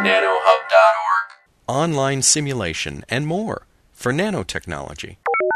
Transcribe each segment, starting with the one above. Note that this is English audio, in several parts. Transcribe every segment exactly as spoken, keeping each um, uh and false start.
nanohub dot org. Online simulation and more for nanotechnology.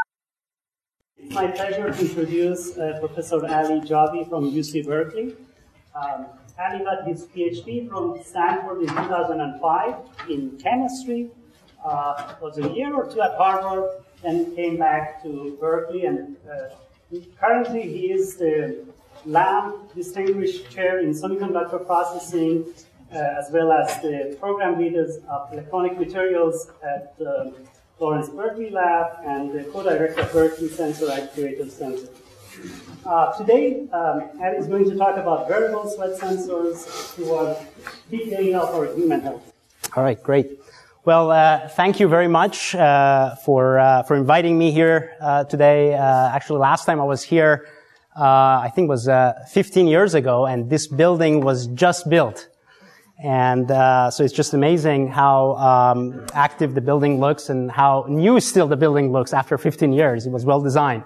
It's my pleasure to introduce uh, Professor Ali Javi from U C Berkeley. Um, Ali got his PhD from Stanford in two thousand five in chemistry. Uh, was a year or two at Harvard, then came back to Berkeley, and uh, currently he is the Lamb Distinguished Chair in Semiconductor Processing, uh, as well as the program leaders of electronic materials at uh, Lawrence Berkeley Lab and the co-director of Berkeley Sensor Actuator Center. Uh, today, um, Ali is going to talk about wearable sweat sensors to our big data for human health. All right, great. Well, uh, thank you very much uh, for uh, for inviting me here uh, today. Uh, actually, last time I was here, uh, I think it was uh, fifteen years ago, and this building was just built. And uh, so it's just amazing how um, active the building looks and how new still the building looks after fifteen years. It was well designed.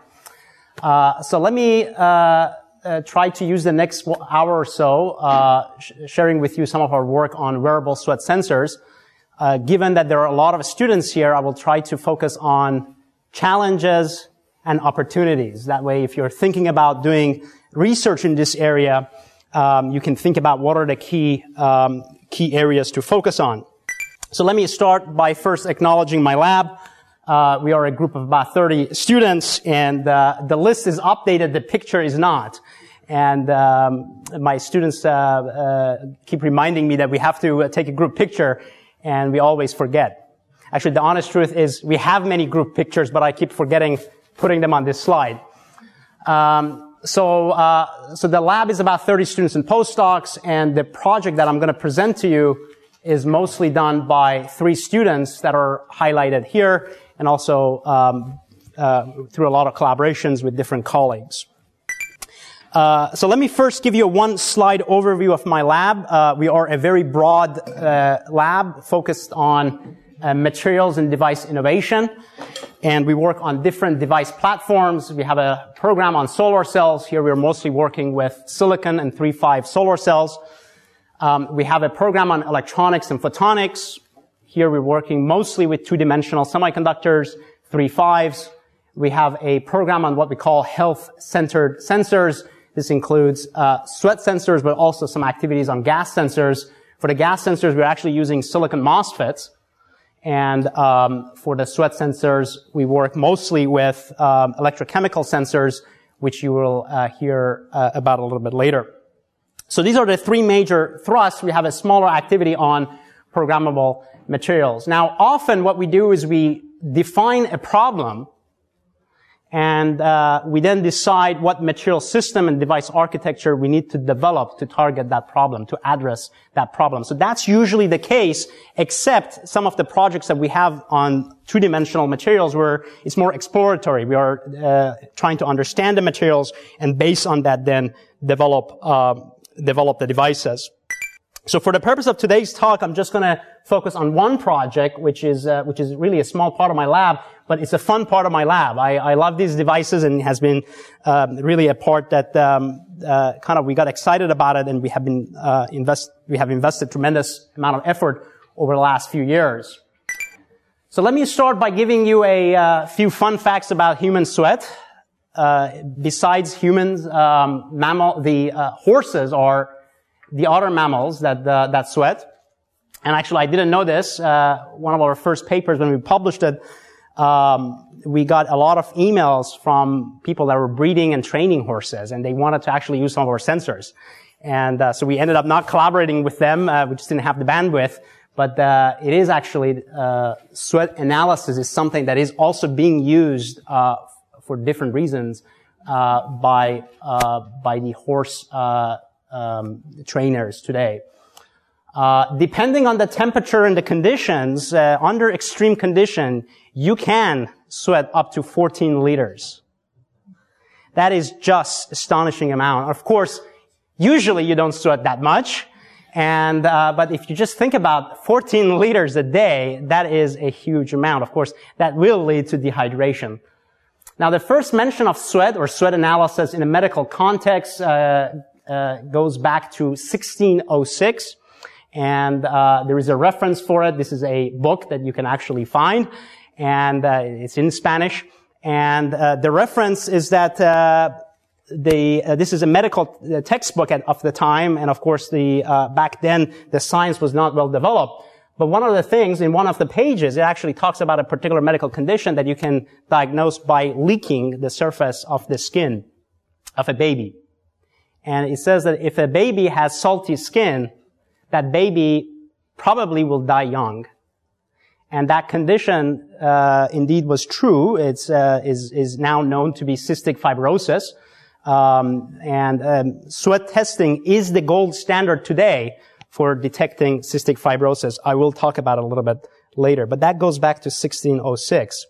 Uh, so let me uh, uh, try to use the next hour or so uh, sh- sharing with you some of our work on wearable sweat sensors. Uh, given that there are a lot of students here, I will try to focus on challenges and opportunities. That way, if you're thinking about doing research in this area, um, you can think about what are the key um, key areas to focus on. So let me start by first acknowledging my lab. Uh, we are a group of about thirty students, and uh, the list is updated, the picture is not. And um, my students uh, uh, keep reminding me that we have to uh, take a group picture, and we always forget. Actually, the honest truth is we have many group pictures, but I keep forgetting putting them on this slide. Um, so, uh, so the lab is about thirty students and postdocs, and the project that I'm going to present to you is mostly done by three students that are highlighted here, and also um, uh, through a lot of collaborations with different colleagues. Uh, so let me first give you a one-slide overview of my lab. Uh, we are a very broad uh, lab focused on uh, materials and device innovation, and we work on different device platforms. We have a program on solar cells. Here we are mostly working with silicon and three five solar cells. Um, we have a program on electronics and photonics. Here we're working mostly with two-dimensional semiconductors, three fives. We have a program on what we call health-centered sensors. This includes uh, sweat sensors, but also some activities on gas sensors. For the gas sensors, we're actually using silicon MOSFETs. And um, for the sweat sensors, we work mostly with um, electrochemical sensors, which you will uh, hear uh, about a little bit later. So these are the three major thrusts. We have a smaller activity on programmable materials. Now, often what we do is we define a problem, and uh, we then decide what material system and device architecture we need to develop to target that problem, to address that problem. So that's usually the case, except some of the projects that we have on two-dimensional materials where it's more exploratory. We are uh, trying to understand the materials, and based on that then develop uh, develop the devices. So for the purpose of today's talk, I'm just going to focus on one project, which is uh, which is really a small part of my lab, but it's a fun part of my lab. I, I love these devices, and it has been um, really a part that um, uh, kind of we got excited about it, and we have been uh, invest we have invested tremendous amount of effort over the last few years. So let me start by giving you a uh, few fun facts about human sweat. Uh, besides humans, um, mammal, the uh, horses are the other mammals that uh, that sweat. And actually, I didn't know this. Uh, one of our first papers, when we published it, um, we got a lot of emails from people that were breeding and training horses, and they wanted to actually use some of our sensors. And uh, so we ended up not collaborating with them. Uh, we just didn't have the bandwidth. But uh, it is actually uh, sweat analysis is something that is also being used uh, for different reasons uh, by uh, by the horse uh, um, trainers today. Uh, depending on the temperature and the conditions, uh, under extreme condition, you can sweat up to fourteen liters. That is just astonishing amount. Of course, usually you don't sweat that much, and uh, but if you just think about fourteen liters a day, that is a huge amount. Of course, that will lead to dehydration. Now, the first mention of sweat or sweat analysis in a medical context uh, uh, goes back to sixteen oh six. And uh, there is a reference for it. This is a book that you can actually find, and uh, it's in Spanish. And uh, the reference is that uh, the uh, this is a medical textbook at, of the time, and of course, the uh, back then the science was not well developed. But one of the things in one of the pages, it actually talks about a particular medical condition that you can diagnose by leaking the surface of the skin of a baby. And it says that if a baby has salty skin, that baby probably will die young. And that condition, uh, indeed was true. It's, uh, is, is now known to be cystic fibrosis. Um, and, um, sweat testing is the gold standard today for detecting cystic fibrosis. I will talk about it a little bit later, but that goes back to sixteen oh six.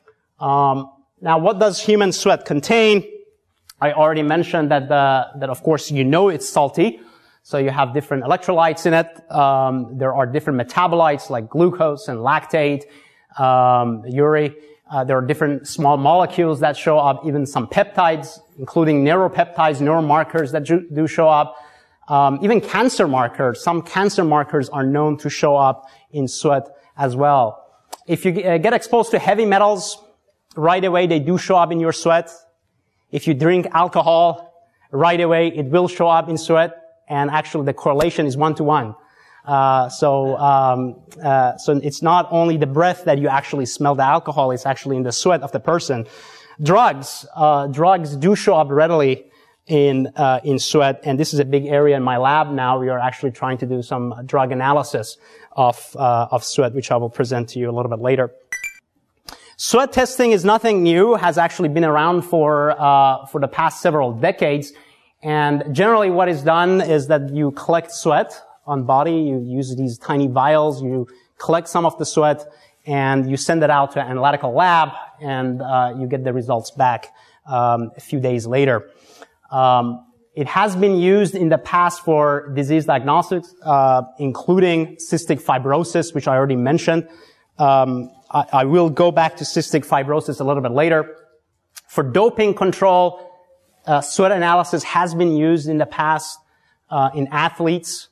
Um, now what does human sweat contain? I already mentioned that, the, that of course you know it's salty. So you have different electrolytes in it. Um, there are different metabolites like glucose and lactate, um, urea. Uh, there are different small molecules that show up, even some peptides, including neuropeptides, neuromarkers that do, do show up. Um, even cancer markers. Some cancer markers are known to show up in sweat as well. If you uh, get exposed to heavy metals, right away they do show up in your sweat. If you drink alcohol, right away it will show up in sweat. And actually, the correlation is one to one. Uh, so, um, uh, so it's not only the breath that you actually smell the alcohol; it's actually in the sweat of the person. Drugs, uh, drugs do show up readily in uh, in sweat, and this is a big area in my lab now. We are actually trying to do some drug analysis of uh, of sweat, which I will present to you a little bit later. Sweat testing is nothing new; has actually been around for uh, for the past several decades. And generally what is done is that you collect sweat on body, you use these tiny vials, you collect some of the sweat, and you send it out to an analytical lab, and uh, you get the results back um, a few days later. Um, it has been used in the past for disease diagnostics, uh, including cystic fibrosis, which I already mentioned. Um, I, I will go back to cystic fibrosis a little bit later. For doping control, Uh, sweat analysis has been used in the past uh, in athletes.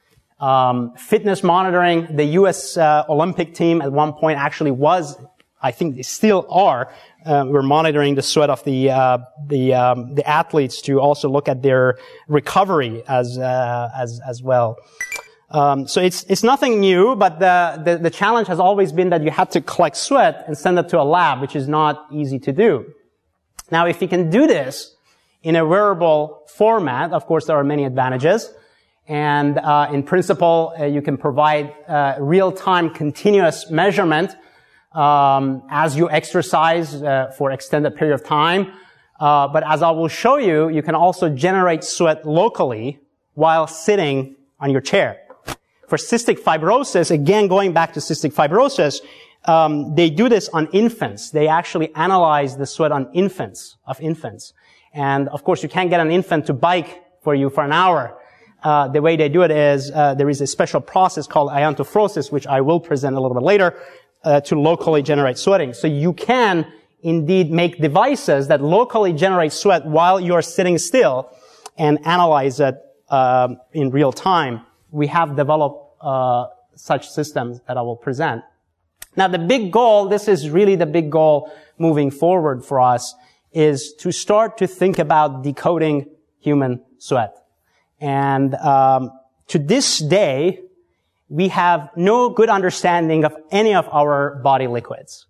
Um, fitness monitoring, the U S uh, Olympic team at one point actually was, I think they still are, uh, we're monitoring the sweat of the uh, the um, the athletes to also look at their recovery as uh, as as well. Um, so it's it's nothing new, but the, the the challenge has always been that you have to collect sweat and send it to a lab, which is not easy to do. Now, if you can do this in a wearable format, of course, there are many advantages. And uh, in principle, uh, you can provide uh, real-time continuous measurement um, as you exercise uh, for extended period of time. Uh, but as I will show you, you can also generate sweat locally while sitting on your chair. For cystic fibrosis, again, going back to cystic fibrosis, um, they do this on infants. They actually analyze the sweat on infants, of infants. And of course, you can't get an infant to bike for you for an hour. Uh, the way they do it is uh, there is a special process called iontophoresis, which I will present a little bit later, uh, to locally generate sweating. So you can indeed make devices that locally generate sweat while you're sitting still and analyze it uh, in real time. We have developed uh, such systems that I will present. Now, the big goal, this is really the big goal moving forward for us, is to start to think about decoding human sweat. And um, to this day, we have no good understanding of any of our body liquids.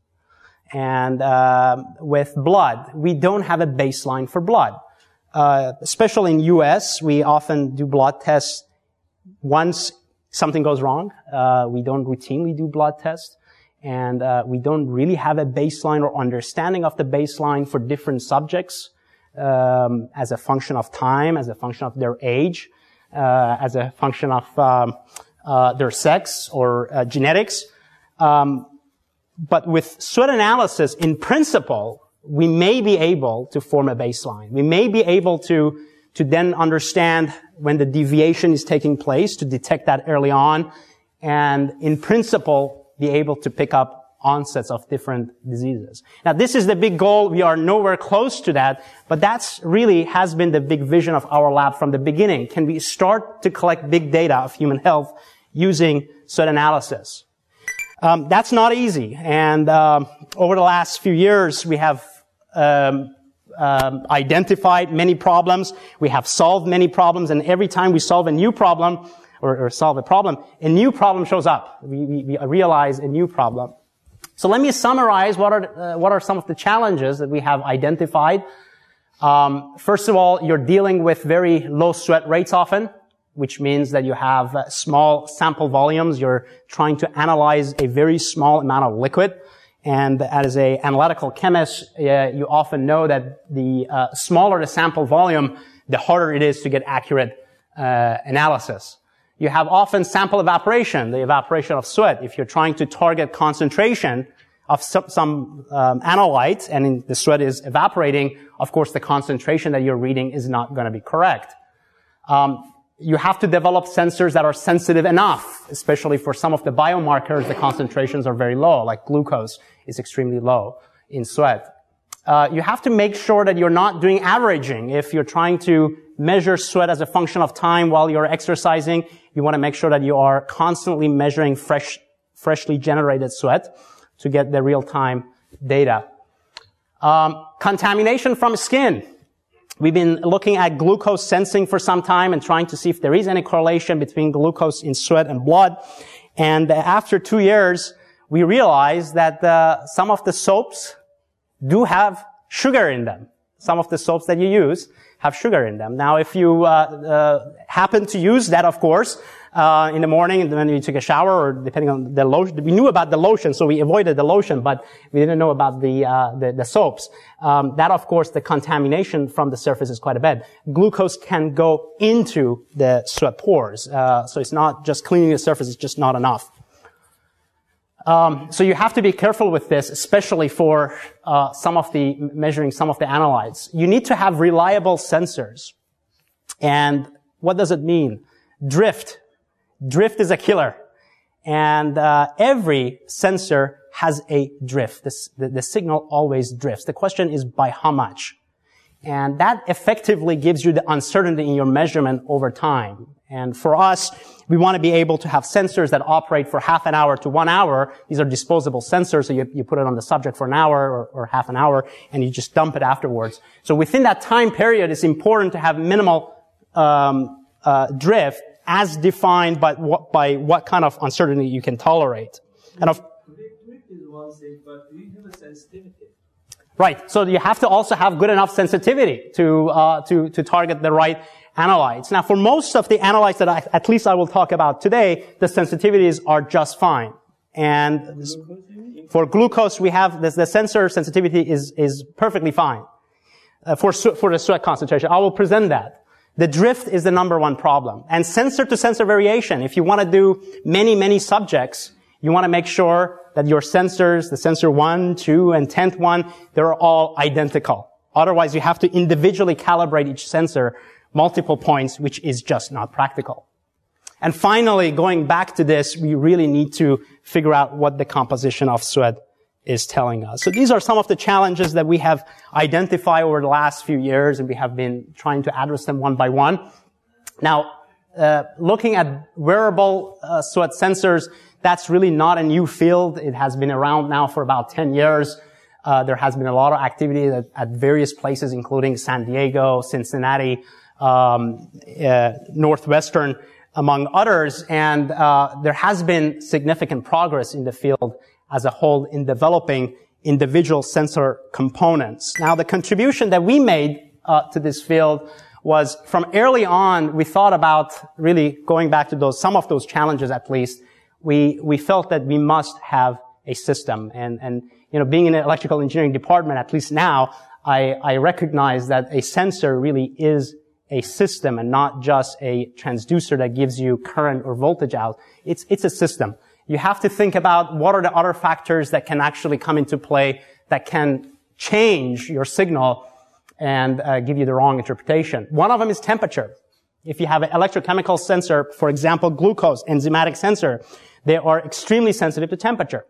And uh, with blood, we don't have a baseline for blood. Uh, especially in U S, we often do blood tests once something goes wrong. Uh, we don't routinely do blood tests. And uh, we don't really have a baseline or understanding of the baseline for different subjects um, as a function of time, as a function of their age, uh, as a function of um, uh, their sex or uh, genetics. Um, but with sweat analysis, in principle, we may be able to form a baseline. We may be able to to then understand when the deviation is taking place, to detect that early on, and in principle, be able to pick up onsets of different diseases. Now, this is the big goal. We are nowhere close to that, but that's really has been the big vision of our lab from the beginning. Can we start to collect big data of human health using sweat analysis. Um, that's not easy. And um, over the last few years, we have um, um, identified many problems. We have solved many problems. And every time we solve a new problem, or, or solve a problem, a new problem shows up. We, we, we realize a new problem. So let me summarize what are uh, what are some of the challenges that we have identified. Um, first of all, you're dealing with very low sweat rates often, which means that you have uh, small sample volumes. You're trying to analyze a very small amount of liquid. And as a analytical chemist, uh, you often know that the uh, smaller the sample volume, the harder it is to get accurate uh, analysis. You have often sample evaporation, the evaporation of sweat. If you're trying to target concentration of some, some um, analyte and the sweat is evaporating, of course the concentration that you're reading is not going to be correct. Um, you have to develop sensors that are sensitive enough, especially for some of the biomarkers, the concentrations are very low, like glucose is extremely low in sweat. Uh, you have to make sure that you're not doing averaging. If you're trying to measure sweat as a function of time while you're exercising, you want to make sure that you are constantly measuring fresh, freshly generated sweat to get the real-time data. Um, contamination from skin. We've been looking at glucose sensing for some time and trying to see if there is any correlation between glucose in sweat and blood. And after two years, we realized that uh, some of the soaps do have sugar in them. Some of the soaps that you use have sugar in them. Now, if you uh, uh happen to use that, of course, uh in the morning and then you took a shower, or depending on the lotion, we knew about the lotion, so we avoided the lotion, but we didn't know about the uh the, the soaps. Um that, of course, the contamination from the surface is quite a bit. Glucose can go into the sweat pores, uh so it's not just cleaning the surface; it's just not enough. Um, so you have to be careful with this, especially for uh, some of the measuring some of the analytes. You need to have reliable sensors. And what does it mean? Drift. Drift is a killer. And uh, every sensor has a drift. This, the, the signal always drifts. The question is by how much? And that effectively gives you the uncertainty in your measurement over time. And for us, we want to be able to have sensors that operate for half an hour to one hour. These are disposable sensors, so you, you put it on the subject for an hour or, or half an hour, and you just dump it afterwards. So within that time period, it's important to have minimal um, uh, drift as defined by what, by what kind of uncertainty you can tolerate. And of drift is one thing, but do you have a sensitivity? Right. So you have to also have good enough sensitivity to uh to to target the right analytes. Now, for most of the analytes that I, at least I will talk about today, the sensitivities are just fine. And for glucose, we have the, the sensor sensitivity is is perfectly fine uh, for for the sweat concentration. I will present that. The drift is the number one problem. And sensor to sensor variation. If you want to do many many subjects, you want to make sure that your sensors, the sensor one, two, and tenth one, they're all identical. Otherwise, you have to individually calibrate each sensor multiple points, which is just not practical. And finally, going back to this, we really need to figure out what the composition of sweat is telling us. So these are some of the challenges that we have identified over the last few years, and we have been trying to address them one by one. Now, uh, looking at wearable uh, sweat sensors, that's really not a new field. It has been around now for about ten years. Uh, there has been a lot of activity at, at various places, including San Diego, Cincinnati, um, uh, Northwestern, among others. And uh, there has been significant progress in the field as a whole in developing individual sensor components. Now, the contribution that we made uh, to this field was from early on, we thought about really going back to those, some of those challenges at least. We, we felt that we must have a system. And, and, you know, being in an electrical engineering department, at least now, I, I recognize that a sensor really is a system and not just a transducer that gives you current or voltage out. It's, it's a system. You have to think about what are the other factors that can actually come into play that can change your signal and uh, give you the wrong interpretation. One of them is temperature. If you have an electrochemical sensor, for example, glucose, enzymatic sensor, they are extremely sensitive to temperature.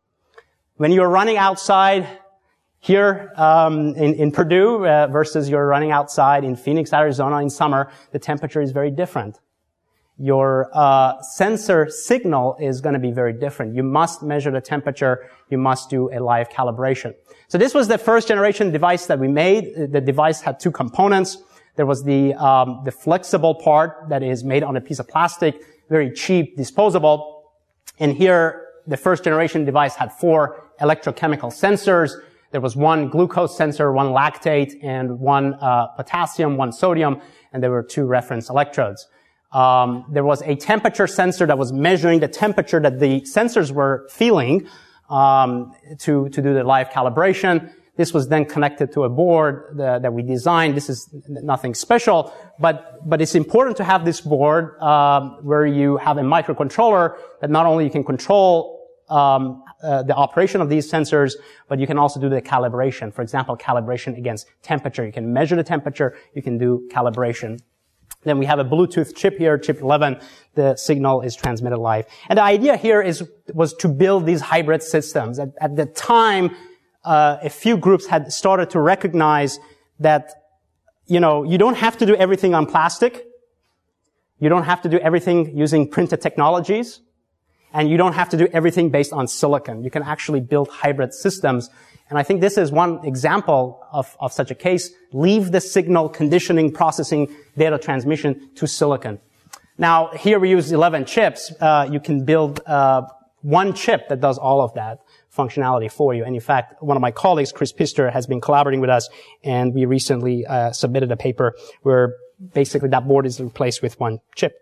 When you're running outside here um, in, in Purdue uh, versus you're running outside in Phoenix, Arizona in summer, the temperature is very different. your uh, sensor signal is going to be very different. You must measure the temperature. You must do a live calibration. So this was the first generation device that we made. The device had two components. There was the um, the flexible part that is made on a piece of plastic, very cheap, disposable. And here, the first generation device had four electrochemical sensors. There was one glucose sensor, one lactate, and one uh, potassium, one sodium, and there were two reference electrodes. Um, there was a temperature sensor that was measuring the temperature that the sensors were feeling um, to to do the live calibration. This was then connected to a board uh, that we designed. This is nothing special, but but it's important to have this board um, where you have a microcontroller that not only you can control um, uh, the operation of these sensors, but you can also do the calibration. For example, calibration against temperature. You can measure the temperature. You can do calibration. Then we have a Bluetooth chip here, chip eleven. The signal is transmitted live. And the idea here is was to build these hybrid systems. At, at the time, uh, a few groups had started to recognize that, you know, you don't have to do everything on plastic. You don't have to do everything using printed technologies. And you don't have to do everything based on silicon. You can actually build hybrid systems. And I think this is one example of, of such a case. Leave the signal conditioning, processing, data transmission to silicon. Now, here we use eleven chips. Uh, you can build uh, one chip that does all of that functionality for you. And in fact, one of my colleagues, Chris Pister, has been collaborating with us, and we recently uh, submitted a paper where basically that board is replaced with one chip.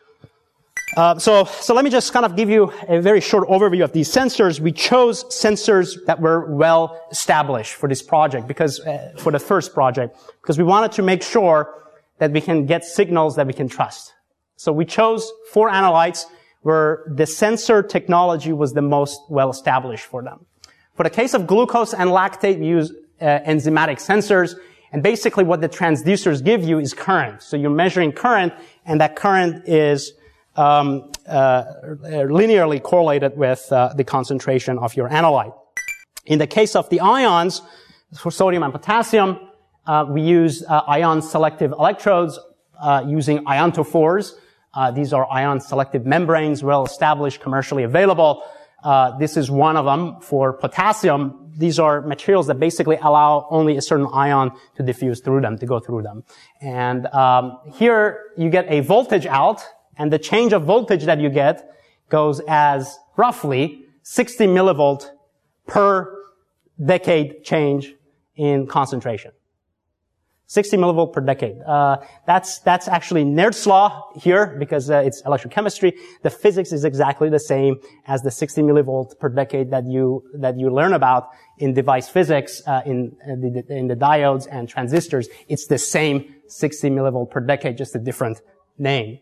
Uh, so, so let me just kind of give you a very short overview of these sensors. We chose sensors that were well established for this project, because uh, for the first project, because we wanted to make sure that we can get signals that we can trust. So we chose four analytes where the sensor technology was the most well established for them. For the case of glucose and lactate, we use uh, enzymatic sensors. And basically what the transducers give you is current. So you're measuring current, and that current is Um, uh, linearly correlated with uh, the concentration of your analyte. In the case of the ions, for sodium and potassium, uh, we use uh, ion-selective electrodes uh, using iontophores. Uh, these are ion-selective membranes, well established, commercially available. Uh, this is one of them. For potassium, these are materials that basically allow only a certain ion to diffuse through them, to go through them. And um, here you get a voltage out. And the change of voltage that you get goes as roughly sixty millivolt per decade change in concentration. sixty millivolt per decade. Uh, that's, that's actually Nernst's law here, because uh, it's electrochemistry. The physics is exactly the same as the sixty millivolt per decade that you, that you learn about in device physics, uh, in, uh, the, in the diodes and transistors. It's the same sixty millivolt per decade, just a different name.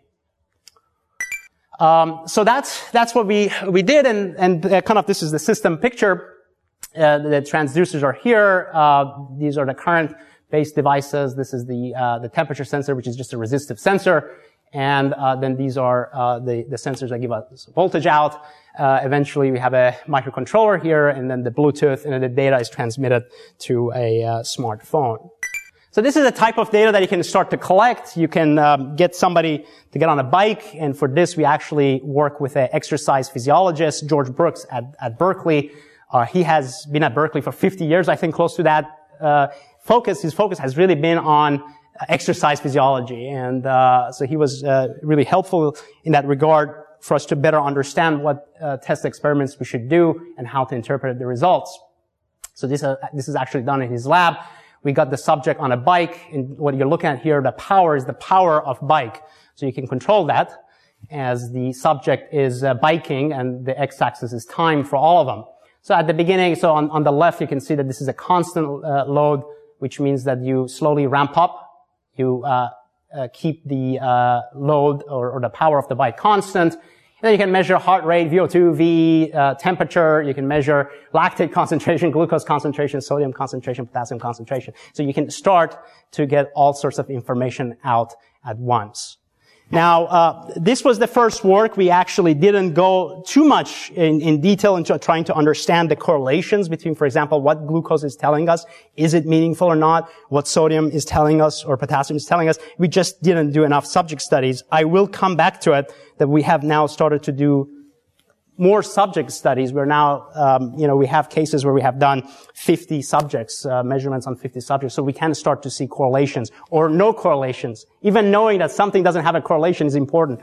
Um, so that's, that's what we, we did, and, and uh, kind of this is the system picture. Uh, the transducers are here. Uh, these are the current-based devices. This is the, uh, the temperature sensor, which is just a resistive sensor. And, uh, then these are, uh, the, the sensors that give us voltage out. Uh, eventually we have a microcontroller here, and then the Bluetooth, and then the data is transmitted to a, uh, smartphone. So this is a type of data that you can start to collect. You can um, get somebody to get on a bike, and for this we actually work with an exercise physiologist, George Brooks at, at Berkeley. Uh, he has been at Berkeley for fifty years, I think, close to that. Uh, focus, his focus has really been on exercise physiology, and uh, so he was uh, really helpful in that regard for us to better understand what uh, test experiments we should do and how to interpret the results. So this, uh, this is actually done in his lab. We got the subject on a bike, and what you're looking at here, the power is the power of bike. So you can control that as the subject is uh, biking, and the x-axis is time for all of them. So at the beginning, so on, on the left, you can see that this is a constant uh, load, which means that you slowly ramp up. You uh, uh keep the uh load or, or the power of the bike constant. And then you can measure heart rate, V O two, V, uh, temperature. You can measure lactate concentration, glucose concentration, sodium concentration, potassium concentration. So you can start to get all sorts of information out at once. Now, uh, this was the first work. We actually didn't go too much in, in detail into trying to understand the correlations between, for example, what glucose is telling us. Is it meaningful or not? What sodium is telling us or potassium is telling us. We just didn't do enough subject studies. I will come back to it, that we have now started to do more subject studies. We're now, um, you know, we have cases where we have done fifty subjects, uh, measurements on fifty subjects, so we can start to see correlations or no correlations. Even knowing that something doesn't have a correlation is important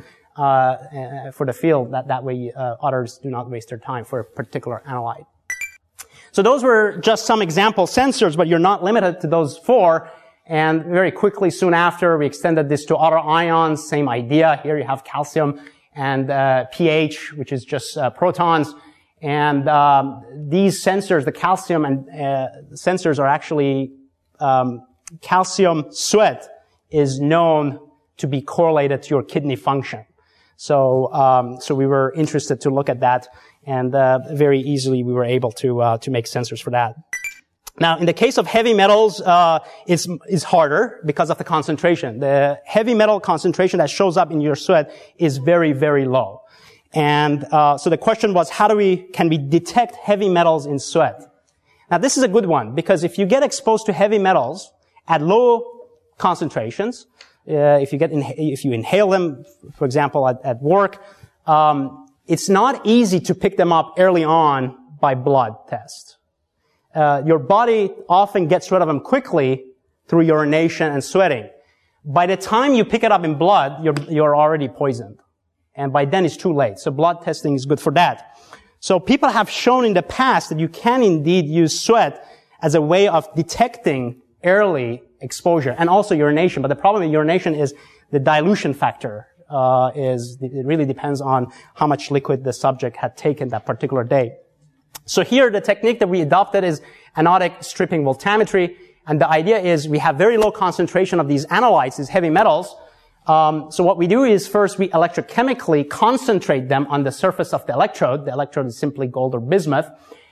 uh, for the field. That that way, uh, others do not waste their time for a particular analyte. So those were just some example sensors, but you're not limited to those four. And very quickly, soon after, we extended this to other ions. Same idea. Here you have calcium and uh, pH, which is just uh, protons. And um, these sensors, the calcium and uh, sensors are actually um, calcium sweat is known to be correlated to your kidney function. So, um, so we were interested to look at that, and uh, very easily we were able to uh, to make sensors for that. Now, in the case of heavy metals, uh, it's, it's harder because of the concentration. The heavy metal concentration that shows up in your sweat is very, very low. And, uh, so the question was, how do we, can we detect heavy metals in sweat? Now, this is a good one, because if you get exposed to heavy metals at low concentrations, uh, if you get, in, if you inhale them, for example, at, at work, um, it's not easy to pick them up early on by blood test. Uh, your body often gets rid of them quickly through urination and sweating. By the time you pick it up in blood, you're, you're already poisoned. And by then it's too late. So blood testing is good for that. So people have shown in the past that you can indeed use sweat as a way of detecting early exposure and also urination. But the problem with urination is the dilution factor, uh, is, it really depends on how much liquid the subject had taken that particular day. So here, the technique that we adopted is anodic stripping voltammetry, and the idea is we have very low concentration of these analytes, these heavy metals. Um, so what we do is first we electrochemically concentrate them on the surface of the electrode. The electrode is simply gold or bismuth.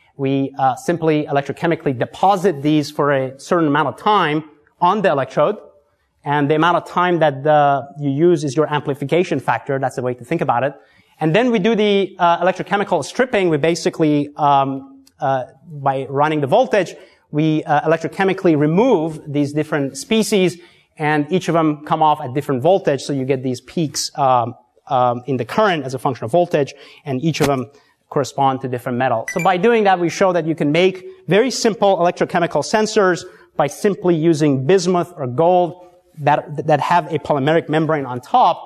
We uh, simply electrochemically deposit these for a certain amount of time on the electrode, and the amount of time that uh, you use is your amplification factor. That's the way to think about it. And then we do the uh, electrochemical stripping. We basically, um, uh, by running the voltage, we uh, electrochemically remove these different species, and each of them come off at different voltage, so you get these peaks um, um, in the current as a function of voltage, and each of them correspond to different metal. So by doing that, we show that you can make very simple electrochemical sensors by simply using bismuth or gold that that have a polymeric membrane on top.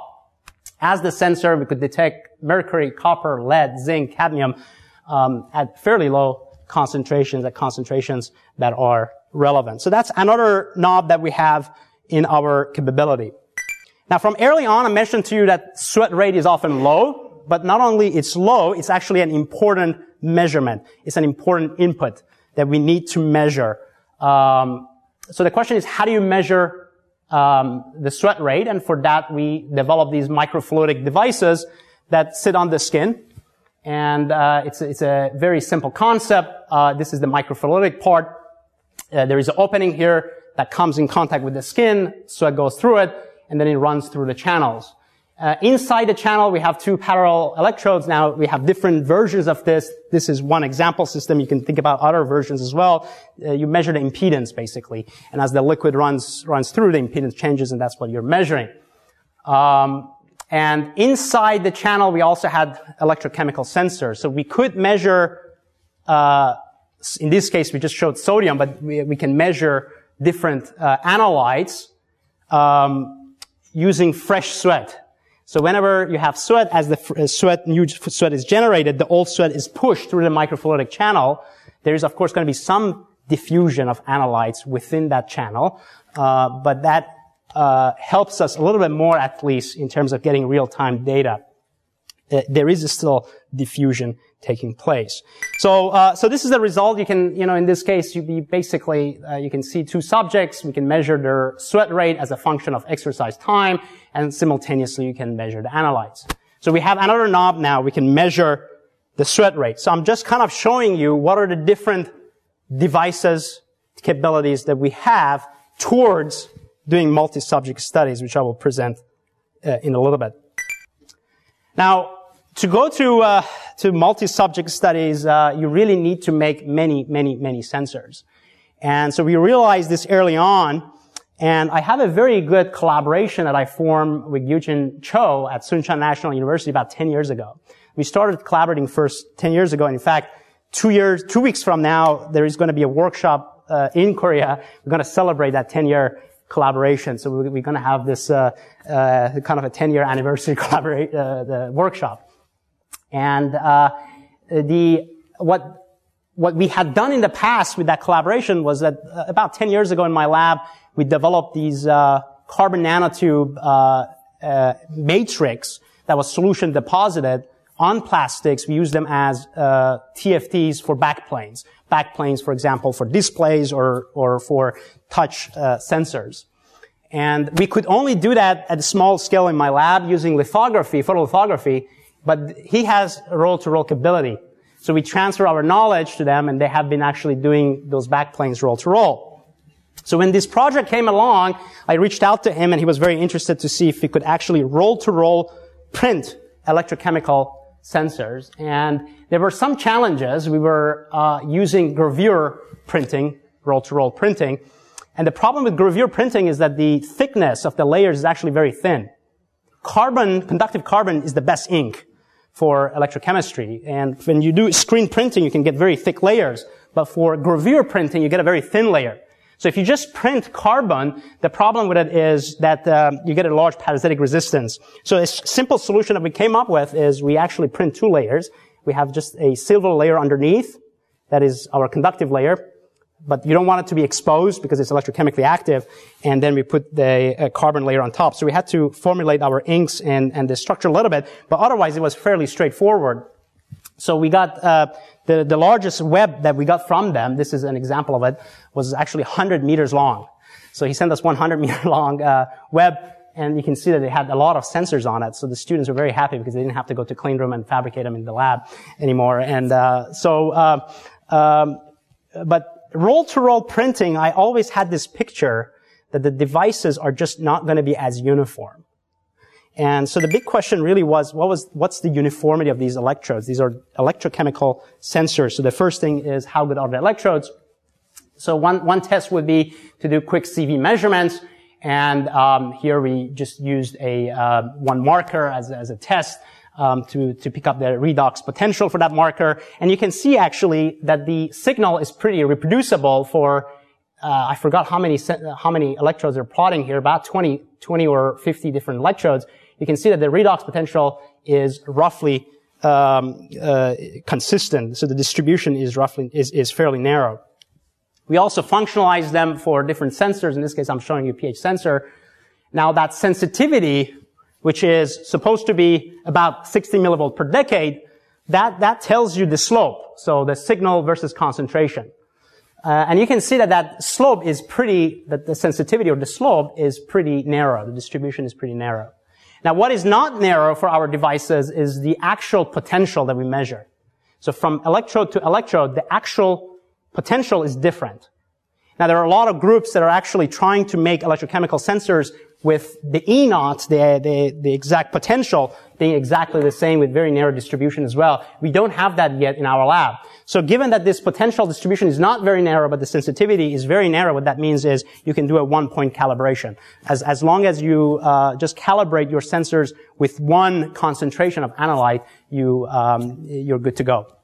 As the sensor, we could detect mercury, copper, lead, zinc, cadmium um, at fairly low concentrations, at concentrations that are relevant. So that's another knob that we have in our capability. Now, from early on, I mentioned to you that sweat rate is often low, but not only it's low, it's actually an important measurement. It's an important input that we need to measure. Um, so the question is, how do you measure Um, the sweat rate? And for that, we develop these microfluidic devices that sit on the skin. And uh, it's, it's a very simple concept. Uh, this is the microfluidic part. Uh, there is an opening here that comes in contact with the skin, sweat goes through it, and then it runs through the channels. Uh, inside the channel, we have two parallel electrodes. Now, we have different versions of this. This is one example system. You can think about other versions as well. Uh, you measure the impedance, basically. And as the liquid runs, runs through, the impedance changes, and that's what you're measuring. Um, and inside the channel, we also had electrochemical sensors. So we could measure, uh, in this case, we just showed sodium, but we, we can measure different uh, analytes um, using fresh sweat. So whenever you have sweat, as the f- sweat, new sweat is generated, the old sweat is pushed through the microfluidic channel. There is, of course, going to be some diffusion of analytes within that channel, uh, but that uh, helps us a little bit more, at least, in terms of getting real-time data. Uh, there is still diffusion taking place. So, uh, so this is the result. You can, you know, in this case, you be basically, uh, you can see two subjects. We can measure their sweat rate as a function of exercise time, and simultaneously you can measure the analytes. So we have another knob now. We can measure the sweat rate. So I'm just kind of showing you what are the different devices, capabilities that we have towards doing multi-subject studies, which I will present uh, in a little bit. Now, to go to, uh, to multi-subject studies, uh, you really need to make many, many, many sensors. And so we realized this early on, and I have a very good collaboration that I formed with Yujin Cho at Suncheon National University about ten years ago. We started collaborating first ten years ago. In fact, two years, two weeks from now, there is going to be a workshop uh, in Korea. We're going to celebrate that ten-year collaboration. So we're, we're going to have this uh, uh, kind of a ten-year anniversary collaborate uh, the workshop. And uh, the what what we had done in the past with that collaboration was that uh, about ten years ago in my lab, we developed these uh, carbon nanotube uh, uh, matrix that was solution deposited on plastics. We used them as uh, T F Ts for backplanes. Backplanes, for example, for displays or or for touch uh, sensors. And we could only do that at a small scale in my lab using lithography, photolithography, but he has a roll-to-roll capability. So we transfer our knowledge to them, and they have been actually doing those backplanes roll-to-roll. So when this project came along, I reached out to him, and he was very interested to see if he could actually roll-to-roll print electrochemical sensors. And there were some challenges. We were uh, using gravure printing, roll-to-roll printing. And the problem with gravure printing is that the thickness of the layers is actually very thin. Carbon, conductive carbon is the best ink for electrochemistry. And when you do screen printing, you can get very thick layers. But for gravure printing, you get a very thin layer. So if you just print carbon, the problem with it is that um, you get a large parasitic resistance. So a simple solution that we came up with is we actually print two layers. We have just a silver layer underneath. That is our conductive layer. But you don't want it to be exposed because it's electrochemically active. And then we put the uh, carbon layer on top. So we had to formulate our inks and, and the structure a little bit. But otherwise, it was fairly straightforward. So we got uh the, the largest web that we got from them, this is an example of it, was actually one hundred meters long. So he sent us one hundred meter long uh web, and you can see that it had a lot of sensors on it. So the students were very happy because they didn't have to go to clean room and fabricate them in the lab anymore. And uh so, uh, um but roll-to-roll printing, I always had this picture that the devices are just not going to be as uniform. And so the big question really was, what was, what's the uniformity of these electrodes? These are electrochemical sensors. So the first thing is, how good are the electrodes? So one, one test would be to do quick C V measurements. And, um, here we just used a, uh, one marker as, as a test, um, to, to pick up the redox potential for that marker. And you can see actually that the signal is pretty reproducible for, uh, I forgot how many, how many electrodes they're plotting here, about twenty, twenty or fifty different electrodes. You can see that the redox potential is roughly um, uh, consistent, so the distribution is roughly is, is fairly narrow. We also functionalize them for different sensors. In this case, I'm showing you a pH sensor. Now, that sensitivity, which is supposed to be about sixty millivolt per decade, that that tells you the slope, so the signal versus concentration. Uh, and you can see that that slope is pretty, that the sensitivity or the slope is pretty narrow. The distribution is pretty narrow. Now, what is not narrow for our devices is the actual potential that we measure. So from electrode to electrode, the actual potential is different. Now, there are a lot of groups that are actually trying to make electrochemical sensors with the E naught, the, the, the exact potential, being exactly the same with very narrow distribution as well. We don't have that yet in our lab. So given that this potential distribution is not very narrow, but the sensitivity is very narrow, what that means is you can do a one-point calibration. As, as long as you uh, just calibrate your sensors with one concentration of analyte, you, um, you're good to go.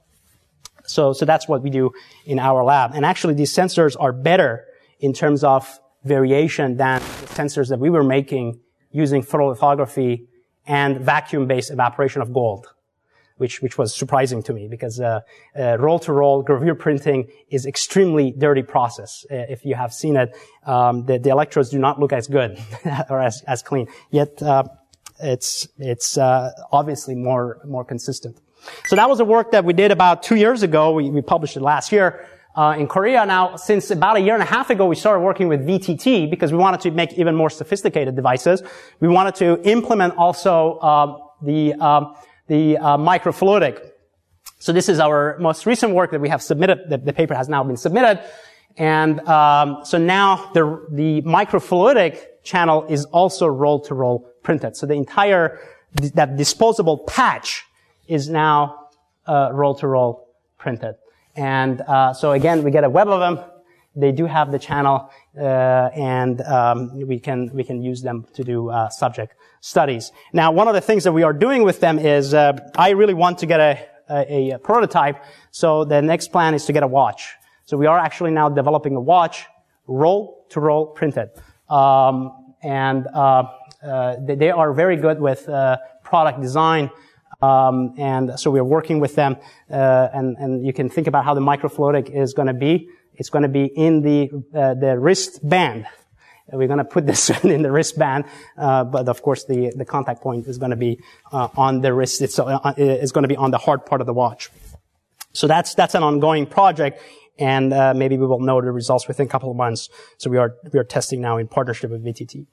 So, so that's what we do in our lab. And actually, these sensors are better in terms of variation than the sensors that we were making using photolithography and vacuum-based evaporation of gold, which which was surprising to me because uh, uh roll-to-roll gravure printing is extremely dirty process. Uh, if you have seen it, um, the, the electrodes do not look as good or as as clean. Yet uh, it's it's uh, obviously more more consistent. So that was a work that we did about two years ago. We, we published it last year. Uh, in Korea now, since about a year and a half ago, we started working with V T T because we wanted to make even more sophisticated devices. We wanted to implement also uh, the um, the uh, microfluidic. So this is our most recent work that we have submitted. The, the paper has now been submitted, and um, so now the the microfluidic channel is also roll-to-roll printed. So the entire, that disposable patch is now uh, roll-to-roll printed. And uh, so again, we get a web of them. They do have the channel, uh, and um, we can we can use them to do uh, subject studies. Now, one of the things that we are doing with them is uh, I really want to get a, a, a prototype. So the next plan is to get a watch. So we are actually now developing a watch, roll-to-roll printed, um, and uh, uh, they, they are very good with uh, product design. Um, and so we're working with them, uh, and, and you can think about how the microfluidic is going to be. It's going to be in the uh, the wristband. We're going to put this in the wristband, uh, but of course the the contact point is going to be uh, on the wrist. It's uh, it's going to be on the hard part of the watch. So that's that's an ongoing project, and uh, maybe we will know the results within a couple of months. So we are we are testing now in partnership with V T T.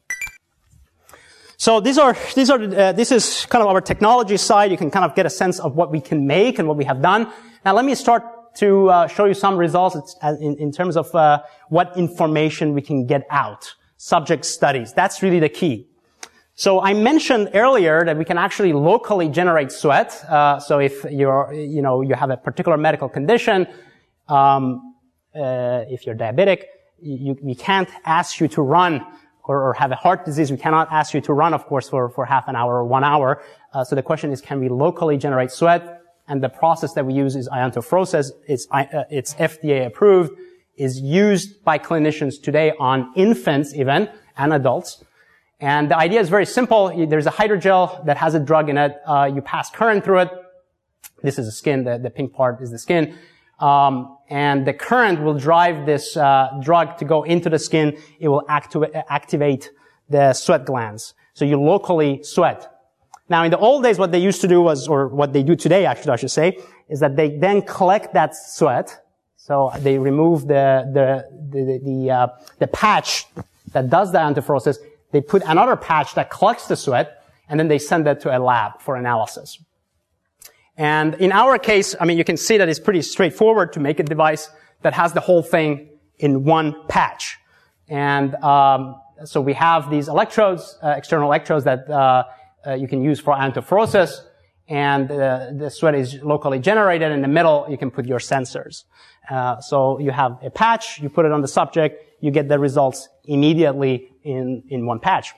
So these are, these are, uh, this is kind of our technology side. You can kind of get a sense of what we can make and what we have done. Now let me start to uh, show you some results in, in terms of uh, what information we can get out. Subject studies. That's really the key. So I mentioned earlier that we can actually locally generate sweat. Uh, so if you're, you know, you have a particular medical condition, um, uh, if you're diabetic, you, we can't ask you to run or have a heart disease. We cannot ask you to run, of course, for, for half an hour or one hour. Uh, so the question is, can we locally generate sweat? And the process that we use is iontophoresis. It's, uh, it's F D A approved, is used by clinicians today on infants even, and adults. And the idea is very simple. There's a hydrogel that has a drug in it. Uh, you pass current through it. This is the skin. The, the pink part is the skin. Um, and the current will drive this uh, drug to go into the skin. It will actu- activate the sweat glands. So you locally sweat. Now, in the old days, what they used to do was, or what they do today, actually, I should say, is that they then collect that sweat. So they remove the the the the, uh, the patch that does the iontophoresis. They put another patch that collects the sweat, and then they send that to a lab for analysis. And in our case, I mean, you can see that it's pretty straightforward to make a device that has the whole thing in one patch. And um, so we have these electrodes, uh, external electrodes that uh, uh, you can use for iontophoresis, and uh, the sweat is locally generated. In the middle, you can put your sensors. Uh, so you have a patch, you put it on the subject, you get the results immediately in in one patch.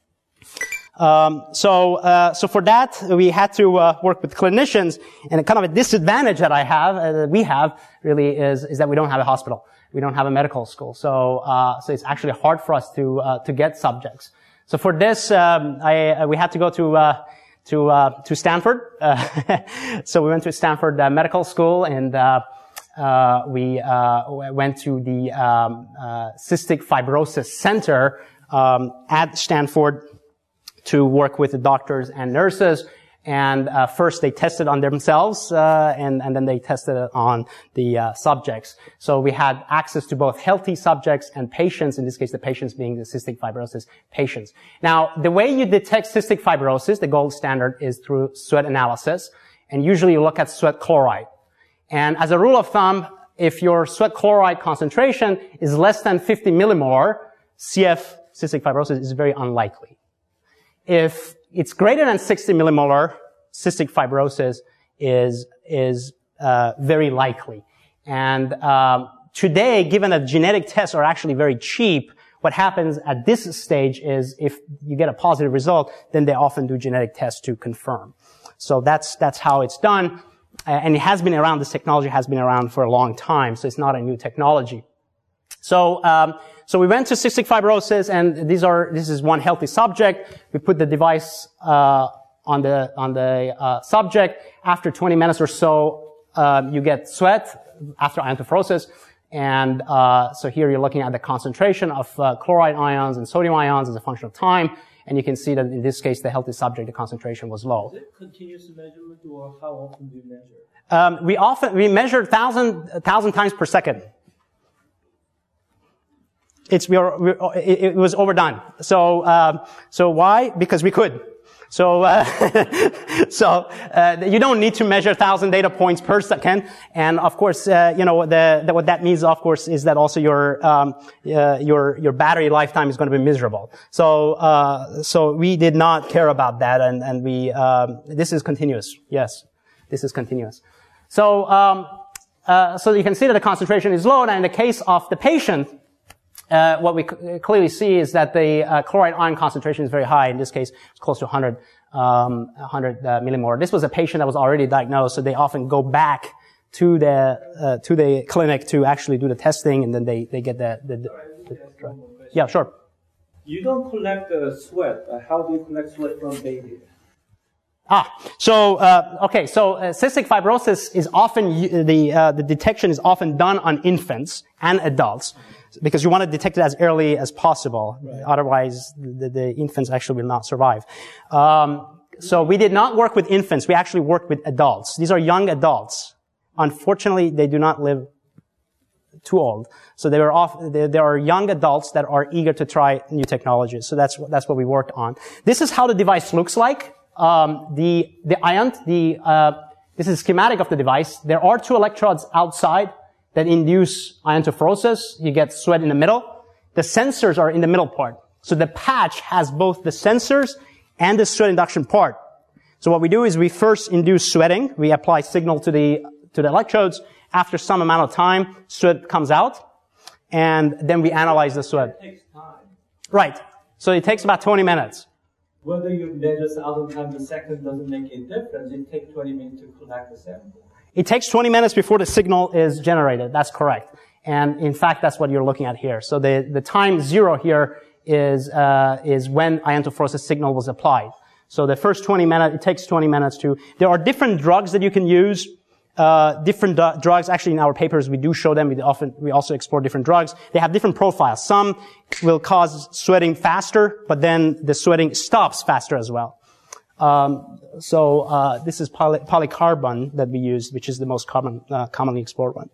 Um, so, uh, so for that, we had to, uh, work with clinicians, and a kind of a disadvantage that I have, uh, that we have, really is, is that we don't have a hospital. We don't have a medical school. So, uh, so it's actually hard for us to, uh, to get subjects. So for this, um, I, uh, we had to go to, uh, to, uh, to Stanford. Uh, so we went to Stanford uh, Medical School, and, uh, uh, we, uh, went to the, um, uh, Cystic Fibrosis Center, um, at Stanford, to work with the doctors and nurses. And uh, first they tested on themselves, uh, and, and then they tested it on the uh, subjects. So we had access to both healthy subjects and patients, in this case the patients being the cystic fibrosis patients. Now, the way you detect cystic fibrosis, the gold standard, is through sweat analysis. And usually you look at sweat chloride. And as a rule of thumb, if your sweat chloride concentration is less than fifty millimolar, C F, cystic fibrosis, is very unlikely. If it's greater than sixty millimolar, cystic fibrosis is is uh, very likely. And um, today, given that genetic tests are actually very cheap, what happens at this stage is if you get a positive result, then they often do genetic tests to confirm. So that's that's how it's done, uh, and it has been around. This technology has been around for a long time, so it's not a new technology. So, um, so we went to cystic fibrosis, and these are, this is one healthy subject. We put the device, uh, on the, on the, uh, subject. After twenty minutes or so, um, you get sweat after iontophoresis. And, uh, so here you're looking at the concentration of, uh, chloride ions and sodium ions as a function of time. And you can see that in this case, the healthy subject, the concentration was low. Is it continuous measurement, or how often do you measure? Um, we often, we measure thousand, thousand times per second. It's, we are, we, it, it was overdone. So, um, so why? Because we could. So, uh, so uh, you don't need to measure one thousand data points per second. And of course, uh, you know, the, the, what that means, of course, is that also your um, uh, your your battery lifetime is going to be miserable. So, uh, so we did not care about that, and and we um, this is continuous. Yes, this is continuous. So, um, uh, so you can see that the concentration is low, and in the case of the patient, Uh, what we c- clearly see is that the uh, chloride ion concentration is very high. In this case, it's close to one hundred, um, one hundred uh, millimole. This was a patient that was already diagnosed, so they often go back to the uh, to the clinic to actually do the testing, and then they they get the the, the, the drug. Yeah, sure. You don't collect the sweat. Uh, how do you collect sweat from baby? Ah, so uh, okay, so uh, cystic fibrosis is often the uh, the detection is often done on infants and adults, because you want to detect it as early as possible. Right. Otherwise, the, the infants actually will not survive. Um, so we did not work with infants. We actually worked with adults. These are young adults. Unfortunately, they do not live too old. So they were off, there, there are young adults that are eager to try new technologies. So that's, that's what we worked on. This is how the device looks like. Um, the, the ion, the, uh, this is a schematic of the device. There are two electrodes outside that induce iontophoresis. You get sweat in the middle. The sensors are in the middle part. So the patch has both the sensors and the sweat induction part. So what we do is we first induce sweating. We apply signal to the, to the electrodes. After some amount of time, sweat comes out. And then we analyze the sweat. It takes time. Right. So it takes about twenty minutes. Whether you measure thousand times a second doesn't make a difference. It takes twenty minutes to collect the sample. It takes twenty minutes before the signal is generated. That's correct. And in fact, that's what you're looking at here. So the, the time zero here is, uh, is when iontophoresis signal was applied. So the first twenty minutes, it takes twenty minutes to, there are different drugs that you can use, uh, different du- drugs. Actually, in our papers, we do show them. We often, we also explore different drugs. They have different profiles. Some will cause sweating faster, but then the sweating stops faster as well. Um, so, uh, this is poly- polycarbon that we use, which is the most common, uh, commonly explored one.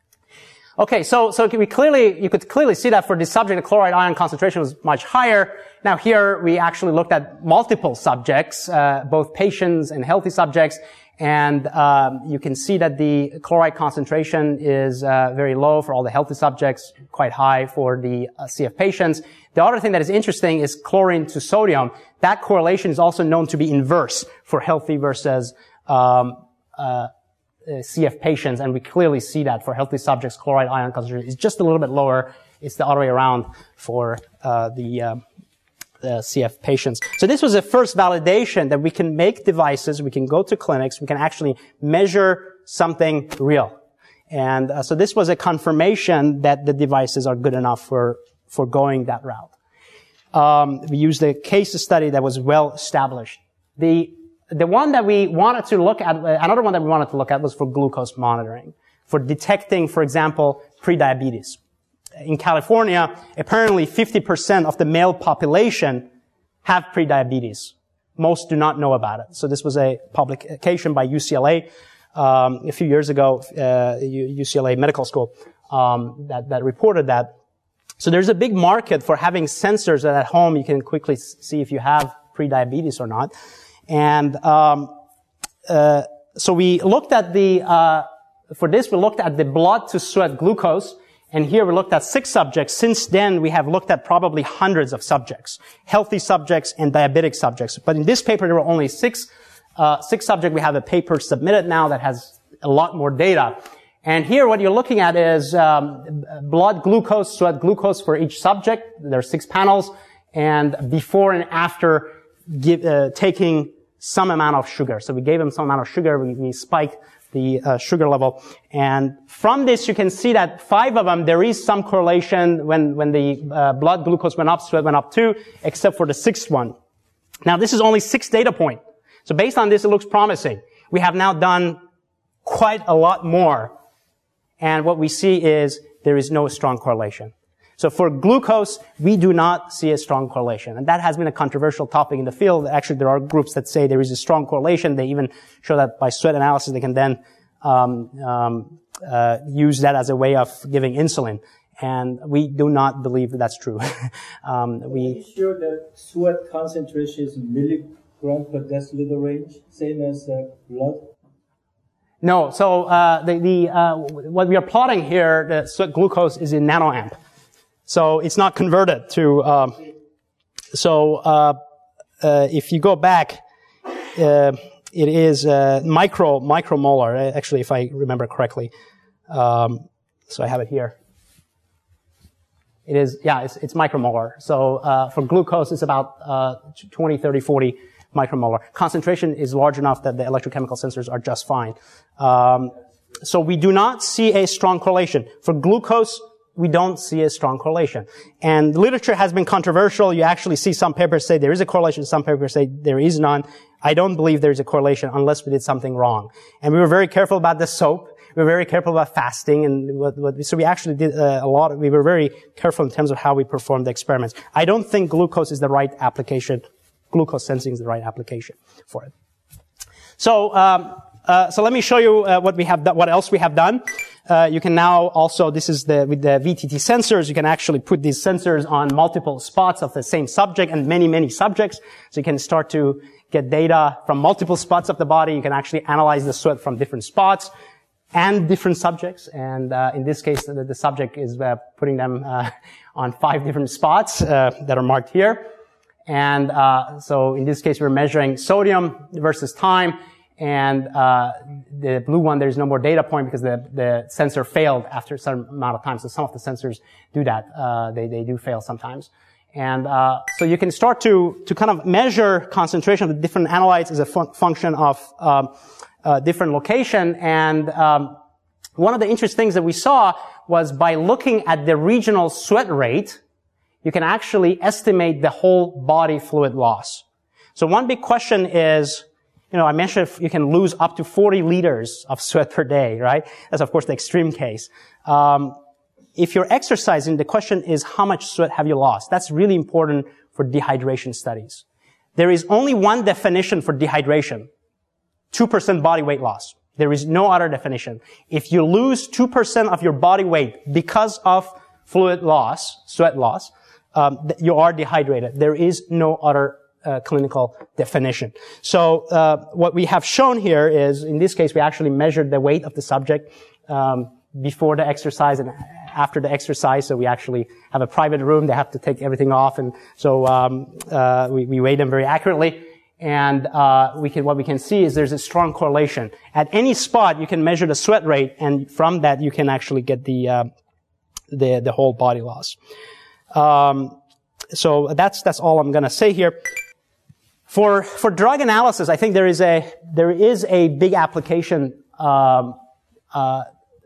Okay, so, so we clearly, you could clearly see that for this subject, the chloride ion concentration was much higher. Now here, we actually looked at multiple subjects, uh, both patients and healthy subjects, and, um, you can see that the chloride concentration is, uh, very low for all the healthy subjects, quite high for the uh, C F patients. The other thing that is interesting is chlorine to sodium. That correlation is also known to be inverse for healthy versus um, uh, uh, C F patients, and we clearly see that for healthy subjects, chloride ion concentration is just a little bit lower. It's the other way around for uh, the, uh, the C F patients. So this was the first validation that we can make devices, we can go to clinics, we can actually measure something real. And uh, so this was a confirmation that the devices are good enough for for going that route. Um, we used a case study that was well established. The the one that we wanted to look at, another one that we wanted to look at was for glucose monitoring, for detecting, for example, prediabetes. In California, apparently fifty percent of the male population have prediabetes. Most do not know about it. So this was a publication by U C L A um, a few years ago, uh, U C L A Medical School, um, that, that reported that. So there's a big market for having sensors that at home you can quickly see if you have prediabetes or not. And um, uh, so we looked at the, uh, for this we looked at the blood to sweat glucose, and here we looked at six subjects. Since then we have looked at probably hundreds of subjects, healthy subjects and diabetic subjects. But in this paper there were only six, uh, six subjects. We have a paper submitted now that has a lot more data. And here what you're looking at is um, blood glucose, sweat glucose for each subject. There are six panels, and before and after give, uh, taking some amount of sugar. So we gave them some amount of sugar. We, we spiked the uh, sugar level. And from this you can see that five of them, there is some correlation when, when the uh, blood glucose went up, sweat went up too, except for the sixth one. Now this is only six data point. So based on this, it looks promising. We have now done quite a lot more. And what we see is there is no strong correlation. So for glucose, we do not see a strong correlation. And that has been a controversial topic in the field. Actually, there are groups that say there is a strong correlation. They even show that by sweat analysis, they can then um, um, uh, use that as a way of giving insulin. And we do not believe that that's true. um, we Are you sure that sweat concentration is milligram gram per deciliter range, same as uh, blood? No, so uh, the, the uh, what we are plotting here, the sweat glucose is in nanoamp. So it's not converted to, um, so uh, uh, if you go back, uh, it is uh, micro, micromolar, actually, if I remember correctly. Um, so I have it here. It is, yeah, it's, it's micromolar. So uh, for glucose, it's about uh, twenty, thirty, forty micromolar. Concentration is large enough that the electrochemical sensors are just fine. Um, so we do not see a strong correlation. For glucose, we don't see a strong correlation. And the literature has been controversial. You actually see some papers say there is a correlation, some papers say there is none. I don't believe there is a correlation unless we did something wrong. And we were very careful about the soap. We were very careful about fasting, and what, what, so we actually did uh, a lot. We were very careful in terms of how we performed the experiments. I don't think glucose is the right application. Glucose sensing is the right application for it. So, um, uh, so let me show you uh, what we have done, what else we have done. Uh, you can now also, this is the, with the V T T sensors, you can actually put these sensors on multiple spots of the same subject and many, many subjects. So you can start to get data from multiple spots of the body. You can actually analyze the sweat from different spots and different subjects. And, uh, in this case, the, the subject is uh, putting them, uh, on five different spots, uh, that are marked here. And, uh, so in this case, we're measuring sodium versus time. And uh the blue one, there's no more data point because the the sensor failed after a certain amount of time. So some of the sensors do that. Uh they they do fail sometimes. And uh so you can start to to kind of measure concentration of the different analytes as a fun- function of um uh different location. And um one of the interesting things that we saw was by looking at the regional sweat rate, you can actually estimate the whole body fluid loss. So one big question is, you know, I mentioned you can lose up to forty liters of sweat per day, right? That's, of course, the extreme case. Um, if you're exercising, the question is how much sweat have you lost? That's really important for dehydration studies. There is only one definition for dehydration, two percent body weight loss. There is no other definition. If you lose two percent of your body weight because of fluid loss, sweat loss, um, you are dehydrated. There is no other Uh, clinical definition. So uh, what we have shown here is, in this case, we actually measured the weight of the subject um, before the exercise and after the exercise. So we actually have a private room. They have to take everything off, and so um, uh, we, we weigh them very accurately. And uh, we can, what we can see is there's a strong correlation. At any spot, you can measure the sweat rate, and from that, you can actually get the uh, the the whole body loss. Um, so that's that's all I'm going to say here. For, for drug analysis, I think there is a, there is a big application, um, uh,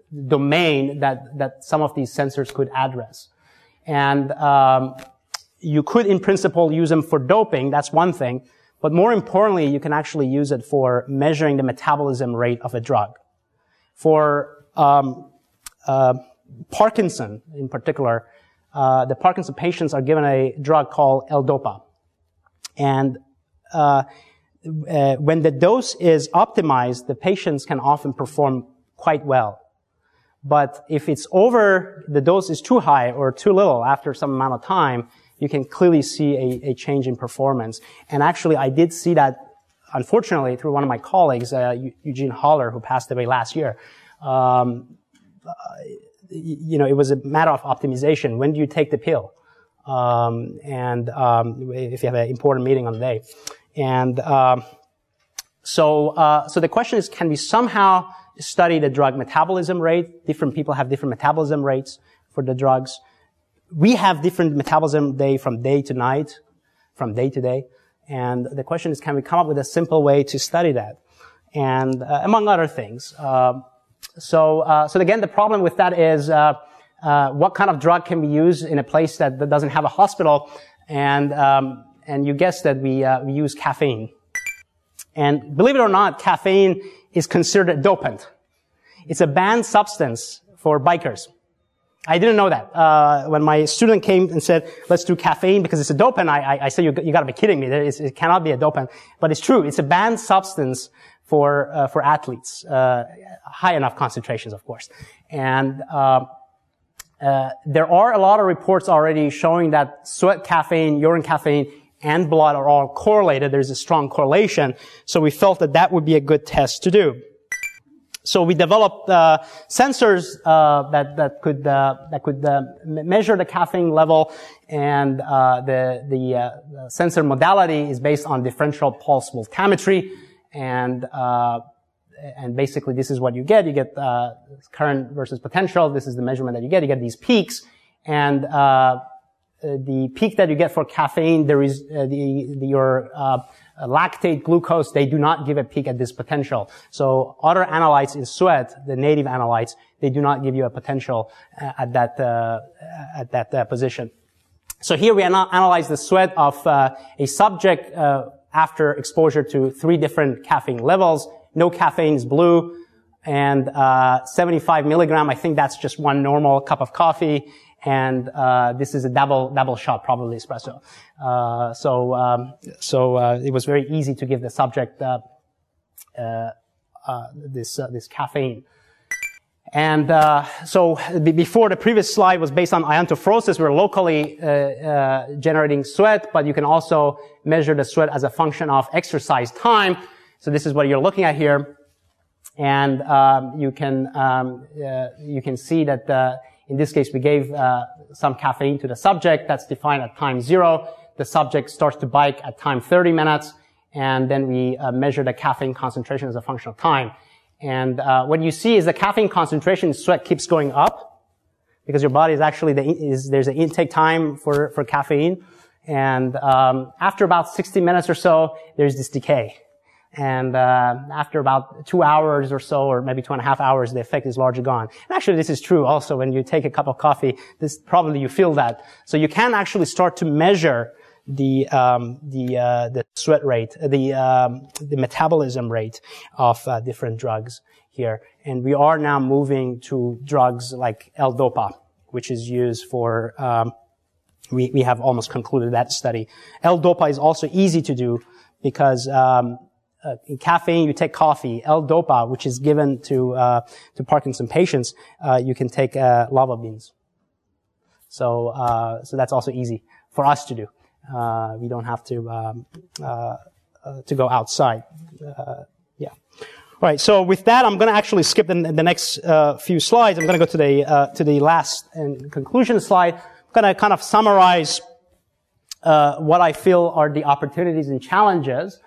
domain that, that some of these sensors could address. And, um, you could in principle use them for doping. That's one thing. But more importantly, you can actually use it for measuring the metabolism rate of a drug. For, um, uh, Parkinson in particular, uh, the Parkinson patients are given a drug called L-Dopa. And Uh, uh, when the dose is optimized, the patients can often perform quite well. But if it's over, the dose is too high or too little after some amount of time, you can clearly see a, a change in performance. And actually, I did see that, unfortunately, through one of my colleagues, uh, Eugene Haller, who passed away last year. Um, uh, you know, it was a matter of optimization. When do you take the pill? Um, and um, if you have an important meeting on the day. And um, so, uh, so the question is, can we somehow study the drug metabolism rate? Different people have different metabolism rates for the drugs. We have different metabolism day from day to night, from day to day. And the question is, can we come up with a simple way to study that? And uh, among other things. Uh, so, uh, so again, the problem with that is, uh, uh, what kind of drug can we use in a place that, that doesn't have a hospital? And, um, and you guessed that we, uh, we use caffeine. And believe it or not, caffeine is considered a dopant. It's a banned substance for bikers. I didn't know that. Uh, when my student came and said, let's do caffeine because it's a dopant, I, I, I said, you, you gotta be kidding me. It's, it cannot be a dopant. But it's true. It's a banned substance for, uh, for athletes. Uh, high enough concentrations, of course. And, uh, uh, there are a lot of reports already showing that sweat caffeine, urine caffeine and blood are all correlated. There's a strong correlation. So we felt that that would be a good test to do. So we developed uh, sensors uh, that that could uh, that could uh, measure the caffeine level, and uh, the the uh, sensor modality is based on differential pulse voltammetry, and uh, and basically this is what you get. You get uh, current versus potential. This is the measurement that you get. You get these peaks, and uh, the peak that you get for caffeine, there is uh, the, the your uh, lactate, glucose, they do not give a peak at this potential. So other analytes in sweat, the native analytes, they do not give you a potential uh, at that uh, at that uh, position. So here we ana- analyze the sweat of uh, a subject uh, after exposure to three different caffeine levels. No caffeine is blue, and uh, seventy-five milligram. I think that's just one normal cup of coffee. And uh this is a double double shot, probably espresso. Uh so um so uh it was very easy to give the subject uh uh, uh this uh, this caffeine. And uh so b- before the previous slide was based on iontophoresis, we're locally uh, uh generating sweat, but you can also measure the sweat as a function of exercise time. So this is what you're looking at here, and um you can um uh, you can see that uh in this case, we gave uh, some caffeine to the subject. That's defined at time zero. The subject starts to bike at time thirty minutes, and then we uh, measure the caffeine concentration as a function of time. And uh, what you see is the caffeine concentration in sweat keeps going up because your body is actually the, is there's an intake time for for caffeine, and um, after about sixty minutes or so, there's this decay. And uh after about two hours or so, or maybe two and a half hours, the effect is largely gone. And actually, this is true also when you take a cup of coffee. This probably you feel that. So you can actually start to measure the um the uh the sweat rate, the um the metabolism rate of uh, different drugs here. And we are now moving to drugs like L-Dopa, which is used for um we we have almost concluded that study. L-Dopa is also easy to do because um Uh, in caffeine, you take coffee. L-Dopa, which is given to uh, to Parkinson patients, uh, you can take uh, lava beans. So uh, so that's also easy for us to do. Uh, we don't have to um, uh, uh, to go outside. Uh, yeah. All right. So with that, I'm going to actually skip the, the next uh, few slides. I'm going to go to the uh, to the last and conclusion slide. I'm going to kind of summarize uh, what I feel are the opportunities and challenges.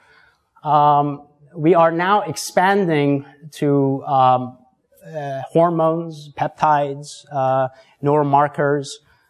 Um, we are now expanding to um, uh, hormones, peptides, uh, neuromarkers.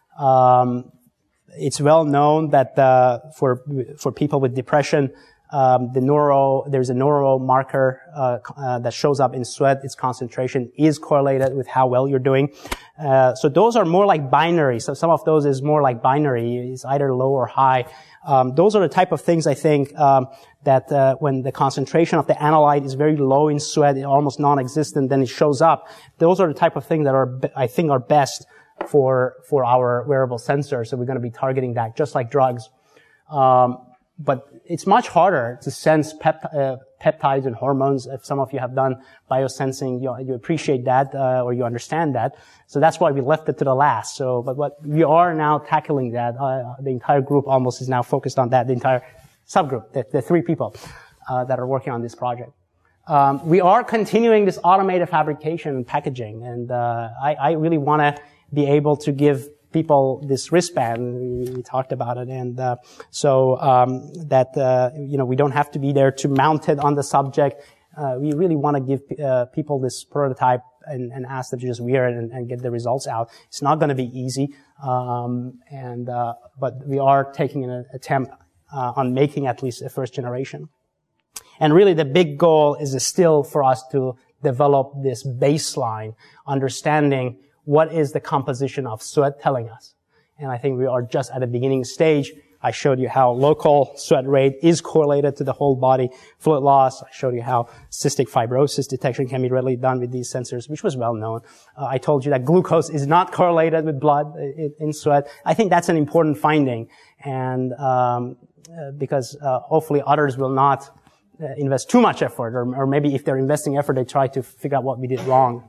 Um, it's well known that uh, for for people with depression, um, the neuro there's a neuromarker uh, uh, that shows up in sweat. Its concentration is correlated with how well you're doing. Uh, so those are more like binary. So some of those is more like binary. It's either low or high. Um, those are the type of things I think um, that uh, when the concentration of the analyte is very low in sweat, almost non-existent, then it shows up. Those are the type of things that are, I think, are best for for our wearable sensor. So we're going to be targeting that, just like drugs. Um, but it's much harder to sense pep, uh, peptides and hormones. If some of you have done biosensing, you, you appreciate that uh, or you understand that. So that's why we left it to the last. So, but what we are now tackling that. Uh, the entire group almost is now focused on that. The entire subgroup, the, the three people uh, that are working on this project. Um, we are continuing this automated fabrication and packaging, and uh, I, I really want to be able to give people this wristband. We, we talked about it, and uh, so um, that uh, you know we don't have to be there to mount it on the subject. Uh, we really want to give uh, people this prototype and, and ask them to just wear it and, and get the results out. It's not going to be easy, um, and uh, but we are taking an attempt uh, on making at least a first generation. And really, the big goal is still for us to develop this baseline understanding. What is the composition of sweat telling us? And I think we are just at the beginning stage. I showed you how local sweat rate is correlated to the whole body fluid loss. I showed you how cystic fibrosis detection can be readily done with these sensors, which was well known. Uh, I told you that glucose is not correlated with blood in, in sweat. I think that's an important finding, and um, uh, because uh, hopefully others will not uh, invest too much effort, or, or maybe if they're investing effort, they try to figure out what we did wrong.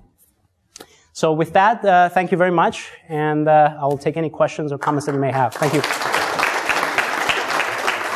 So with that, uh, thank you very much, and uh, I will take any questions or comments that you may have. Thank you.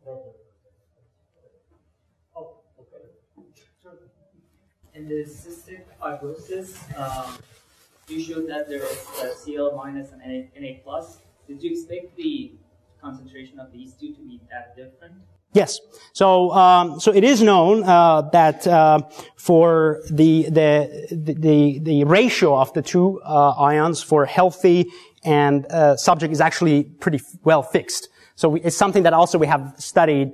Oh, okay. Sure. In the cystic fibrosis, um, you showed that there is a C L minus and N A plus. Did you expect the concentration of these two to be that different? Yes. So, um, so it is known uh, that uh, for the, the the the ratio of the two uh, ions for healthy and uh, subject is actually pretty well fixed. So we, it's something that also we have studied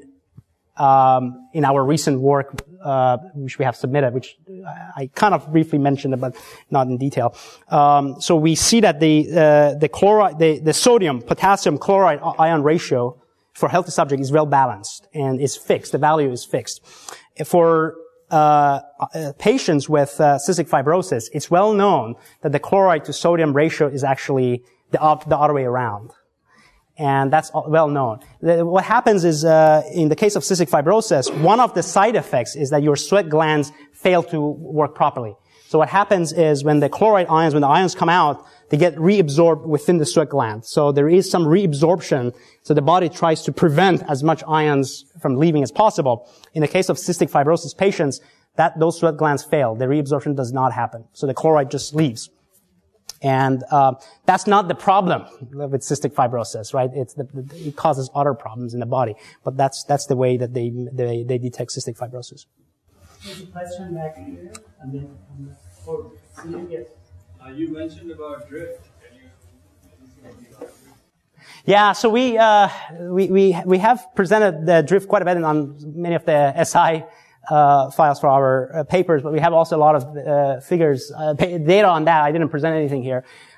um, in our recent work, uh, which we have submitted, which I kind of briefly mentioned, but not in detail. Um, so we see that the uh, the chloride, the, the sodium potassium chloride ion ratio for healthy subject is well balanced and is fixed. The value is fixed. For uh, uh patients with uh, cystic fibrosis, it's well known that the chloride to sodium ratio is actually the, op- the other way around. And that's well known. The, what happens is, uh, in the case of cystic fibrosis, one of the side effects is that your sweat glands fail to work properly. So what happens is when the chloride ions, when the ions come out, they get reabsorbed within the sweat gland. So there is some reabsorption. So the body tries to prevent as much ions from leaving as possible. In the case of cystic fibrosis patients, that those sweat glands fail. The reabsorption does not happen. So the chloride just leaves. And uh, that's not the problem with cystic fibrosis, right? It's the, the, it causes other problems in the body, but that's that's the way that they they, they detect cystic fibrosis. There's a question back here, and then um, for yes. Uh, you mentioned about drift. Can you? Yeah, so we uh, we we we have presented the drift quite a bit on many of the S I Uh, files for our uh, papers, but we have also a lot of uh, figures, uh, data on that. I didn't present anything here.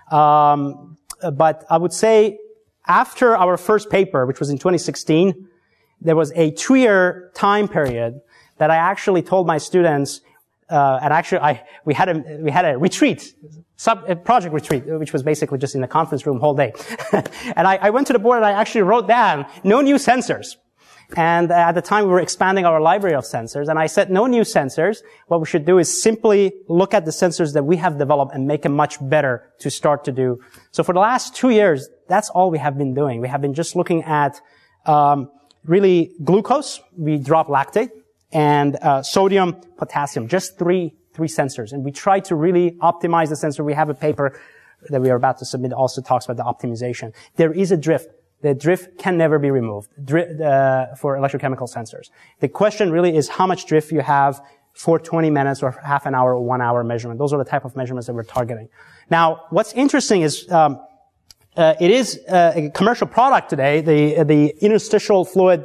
Um, but I would say after our first paper, which was in twenty sixteen, there was a two-year time period that I actually told my students, uh, and actually I, we had a, we had a retreat, sub, a project retreat, which was basically just in the conference room whole day. And I, I went to the board and I actually wrote down, no new sensors. And at the time, we were expanding our library of sensors. And I said, no new sensors. What we should do is simply look at the sensors that we have developed and make them much better to start to do. So for the last two years, that's all we have been doing. We have been just looking at um, really glucose. We drop lactate. And uh, sodium, potassium. Just three three sensors. And we try to really optimize the sensor. We have a paper that we are about to submit also talks about the optimization. There is a drift. The drift can never be removed drift, uh, for electrochemical sensors. The question really is how much drift you have for twenty minutes or half an hour or one hour measurement. Those are the type of measurements that we're targeting. Now, what's interesting is um, uh, it is uh, a commercial product today, the the interstitial fluid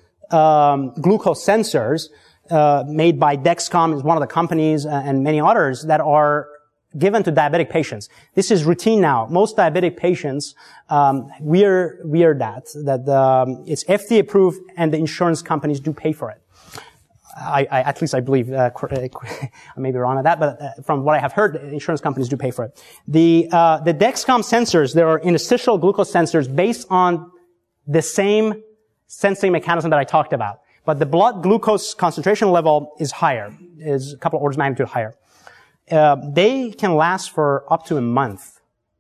um, glucose sensors uh, made by Dexcom is one of the companies, uh, and many others that are given to diabetic patients. This is routine now. Most diabetic patients, um, we're, we're that, that, um, it's F D A approved and the insurance companies do pay for it. I, I at least I believe, uh, I may be wrong on that, but uh, from what I have heard, the insurance companies do pay for it. The, uh, the Dexcom sensors, there are interstitial glucose sensors based on the same sensing mechanism that I talked about. But the blood glucose concentration level is higher, is a couple of orders of magnitude higher. Uh, they can last for up to a month.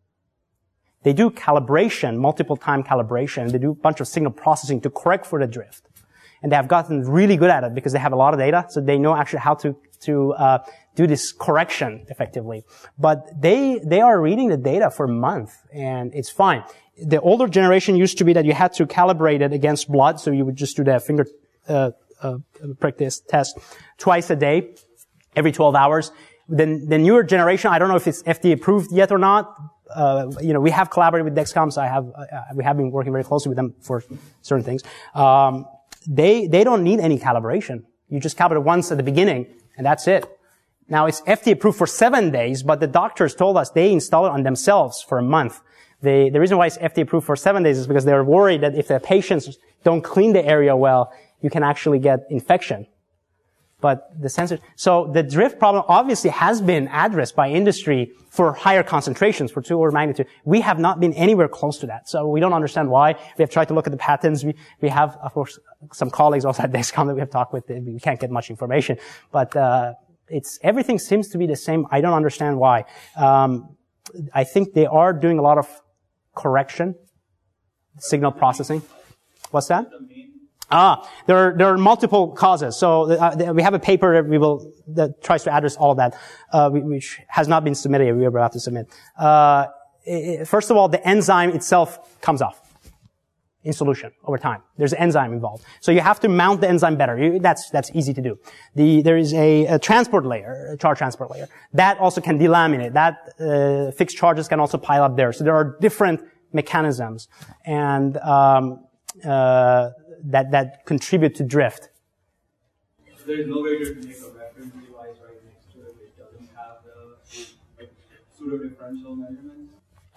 They do calibration, multiple time calibration. They do a bunch of signal processing to correct for the drift. And they have gotten really good at it because they have a lot of data, so they know actually how to, to, uh, do this correction effectively. But they, they are reading the data for a month, and it's fine. The older generation used to be that you had to calibrate it against blood, so you would just do the finger, uh, uh, prick this test twice a day, every twelve hours. The, the newer generation, I don't know if it's F D A approved yet or not. Uh, you know, we have collaborated with Dexcom, so I have, uh, we have been working very closely with them for certain things. Um, they, they don't need any calibration. You just calibrate once at the beginning, and that's it. Now, it's F D A approved for seven days, but the doctors told us they install it on themselves for a month. The, the reason why it's F D A approved for seven days is because they're worried that if the patients don't clean the area well, you can actually get infection. But the sensor, so the drift problem obviously has been addressed by industry for higher concentrations, for two order magnitude. We have not been anywhere close to that. So we don't understand why. We have tried to look at the patents. We, we have, of course, some colleagues also at Dexcom that we have talked with. We can't get much information. But, uh, it's, everything seems to be the same. I don't understand why. Um, I think they are doing a lot of correction, signal processing. What's that? Ah, there are, there are multiple causes. So uh, we have a paper that we will, that tries to address all of that, uh, which has not been submitted yet. We are about to submit. Uh, it, first of all, the enzyme itself comes off in solution over time. There's an enzyme involved. So you have to mount the enzyme better. You, that's, that's easy to do. The, there is a, a transport layer, a charge transport layer. That also can delaminate. That, uh, fixed charges can also pile up there. So there are different mechanisms. And, um, uh, that, that contribute to drift. There is no way to make a reference device right next to it which doesn't have the like, pseudo-differential measurements?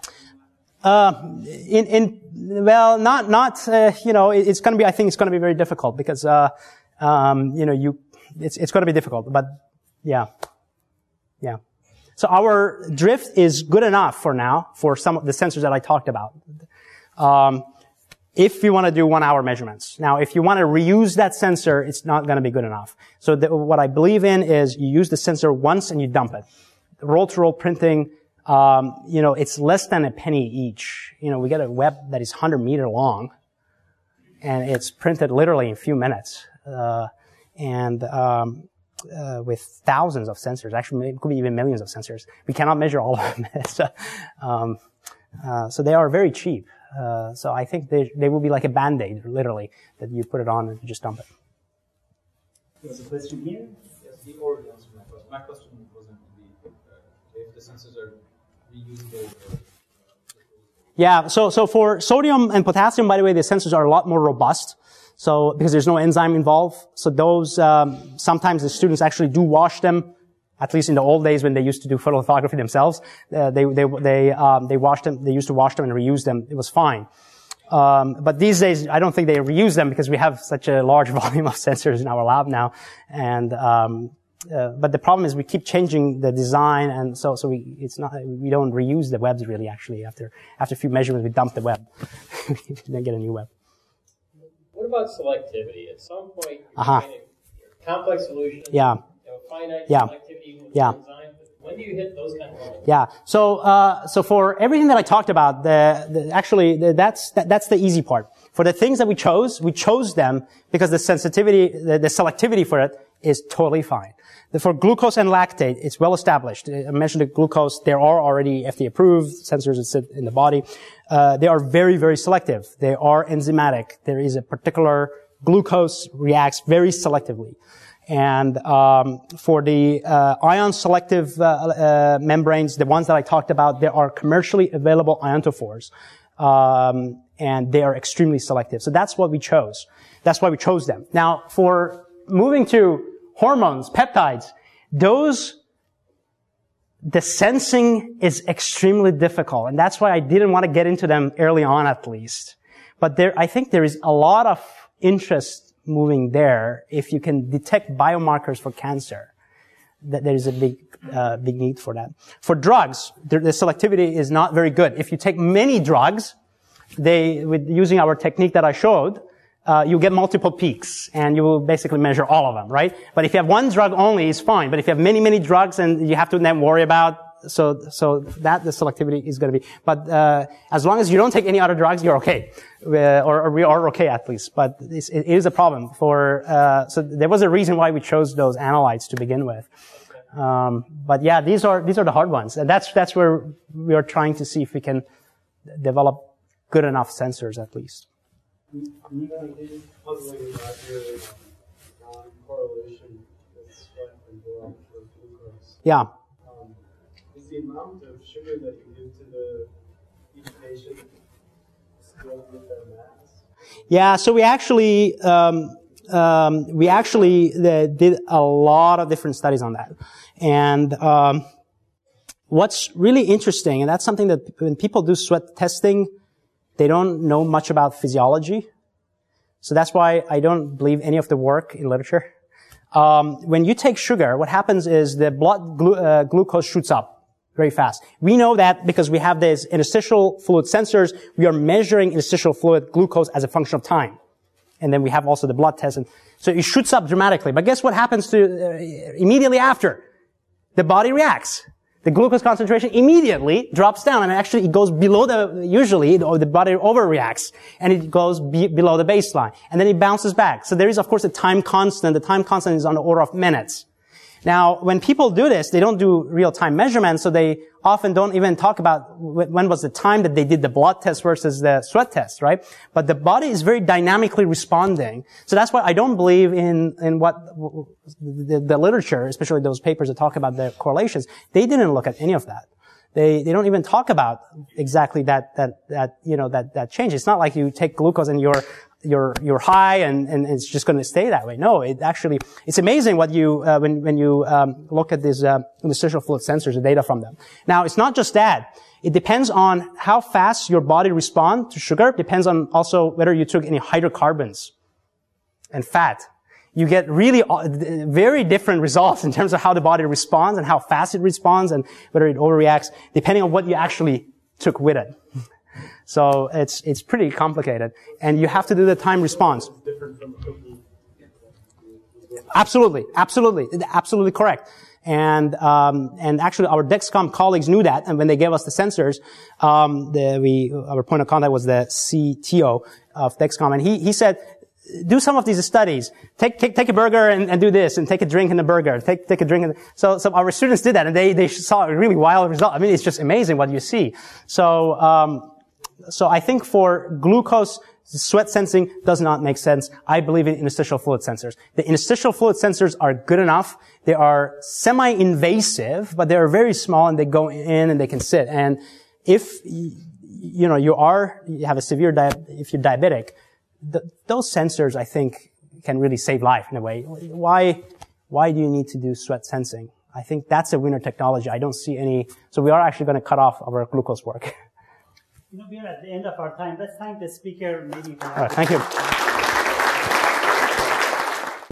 Uh, in, in, well, not, not, uh, you know, it, it's gonna be, I think it's gonna be very difficult because, uh, um, you know, you, it's, it's gonna be difficult, but yeah. Yeah. So our drift is good enough for now for some of the sensors that I talked about. Um, if you want to do one hour measurements. Now, if you want to reuse that sensor, it's not going to be good enough. So the, what I believe in is you use the sensor once and you dump it. Roll-to-roll printing, um, you know, it's less than a penny each. You know, we get a web that is one hundred meter long, and it's printed literally in a few minutes, uh, and um, uh, with thousands of sensors. Actually, it could be even millions of sensors. We cannot measure all of them. so, um, uh, so they are very cheap. Uh, so I think they, they will be like a Band-Aid, literally, that you put it on and you just dump it. There's a question here. Yes, the already answered my question. My question was going to be uh, if the sensors are reusable. Or, uh, yeah, so, so for sodium and potassium, by the way, the sensors are a lot more robust. So, because there's no enzyme involved. So those, um, sometimes the students actually do wash them. At least in the old days when they used to do photolithography themselves, uh, they, they, they, um, they washed them, they used to wash them and reuse them. It was fine. Um, but these days, I don't think they reuse them because we have such a large volume of sensors in our lab now. And, um, uh, but the problem is we keep changing the design, and so, so we, it's not, we don't reuse the webs really actually. After, after a few measurements, we dump the web. Then get a new web. What about selectivity? At some point, you're Uh-huh. trying to, complex solution. Yeah. You know, finite Yeah. selectivity with Yeah. design. When do you hit those kind of levels? Yeah. So, uh, so for everything that I talked about, the, the actually, the, that's, that, that's the easy part. For the things that we chose, we chose them because the sensitivity, the, the selectivity for it is totally fine. The, for glucose and lactate, it's well established. I mentioned the glucose, there are already F D A approved sensors that sit in the body. Uh, they are very, very selective. They are enzymatic. There is a particular glucose reacts very selectively. And um, for the uh, ion selective uh, uh, membranes, the ones that I talked about, there are commercially available ionophores, um, and they are extremely selective. So that's what we chose. That's why we chose them. Now, for moving to hormones, peptides, those, the sensing is extremely difficult, and that's why I didn't want to get into them early on, at least. But there, I think there is a lot of interest moving there if you can detect biomarkers for cancer. That there is a big, uh, big need for that. For drugs, the, the selectivity is not very good. If you take many drugs, they, with using our technique that I showed, uh, you get multiple peaks, and you will basically measure all of them, right? But if you have one drug only, it's fine. But if you have many, many drugs, and you have to then worry about, so, so that the selectivity is going to be. But uh, as long as you don't take any other drugs, you're okay, uh, or, or we are okay at least. But it's, it is a problem for. Uh, so there was a reason why we chose those analytes to begin with. Um, but yeah, these are these are the hard ones, and that's that's where we are trying to see if we can develop good enough sensors at least. Puzzling about your um, correlation with sweat and blood for glucose. Yeah. Um, is the amount of sugar that you give to the each patient still with their mass? Yeah. So we actually um, um, we actually uh, did a lot of different studies on that, and um, what's really interesting, and that's something that when people do sweat testing, they don't know much about physiology. So that's why I don't believe any of the work in literature. Um, when you take sugar, what happens is the blood glu- uh, glucose shoots up very fast. We know that because we have these interstitial fluid sensors. We are measuring interstitial fluid glucose as a function of time. And then we have also the blood test. And so it shoots up dramatically. But guess what happens to uh, immediately after? The body reacts. the glucose concentration immediately drops down, and actually it goes below the, usually, the, the body overreacts, and it goes be, below the baseline, and then it bounces back. So there is, of course, a time constant. The time constant is on the order of minutes. Now, when people do this, they don't do real-time measurements, so they often don't even talk about when was the time that they did the blood test versus the sweat test, right? But the body is very dynamically responding. So that's why I don't believe in, in what the, the literature, especially those papers that talk about the correlations, they didn't look at any of that. They, they don't even talk about exactly that, that, that, you know, that, that change. It's not like you take glucose and you're, you're, you're high and, and it's just going to stay that way. No, it actually, it's amazing what you, uh, when, when you, um, look at these, uh, interstitial fluid sensors, the data from them. Now, it's not just that. It depends on how fast your body responds to sugar. It depends on also whether you took any hydrocarbons and fat. You get really very different results in terms of how the body responds and how fast it responds and whether it overreacts, depending on what you actually took with it. So it's it's pretty complicated, and you have to do the time response. Absolutely, absolutely, absolutely correct. And um, and actually, our Dexcom colleagues knew that, and when they gave us the sensors, um, the, we our point of contact was the C T O of Dexcom, and he he said, do some of these studies. Take, take, take a burger and, and do this, and take a drink in the burger. Take, take a drink in the, so, so our students did that, and they, they saw a really wild result. I mean, it's just amazing what you see. So, um, so I think for glucose, sweat sensing does not make sense. I believe in interstitial fluid sensors. The interstitial fluid sensors are good enough. They are semi-invasive, but they are very small, and they go in and they can sit. And if, you know, you are, you have a severe di- if you're diabetic, The, those sensors, I think, can really save life in a way. Why, why do you need to do sweat sensing? I think that's a winner technology. I don't see any, so we are actually going to cut off our glucose work. You know, we are at the end of our time. Let's thank the speaker. Maybe. All right, thank you.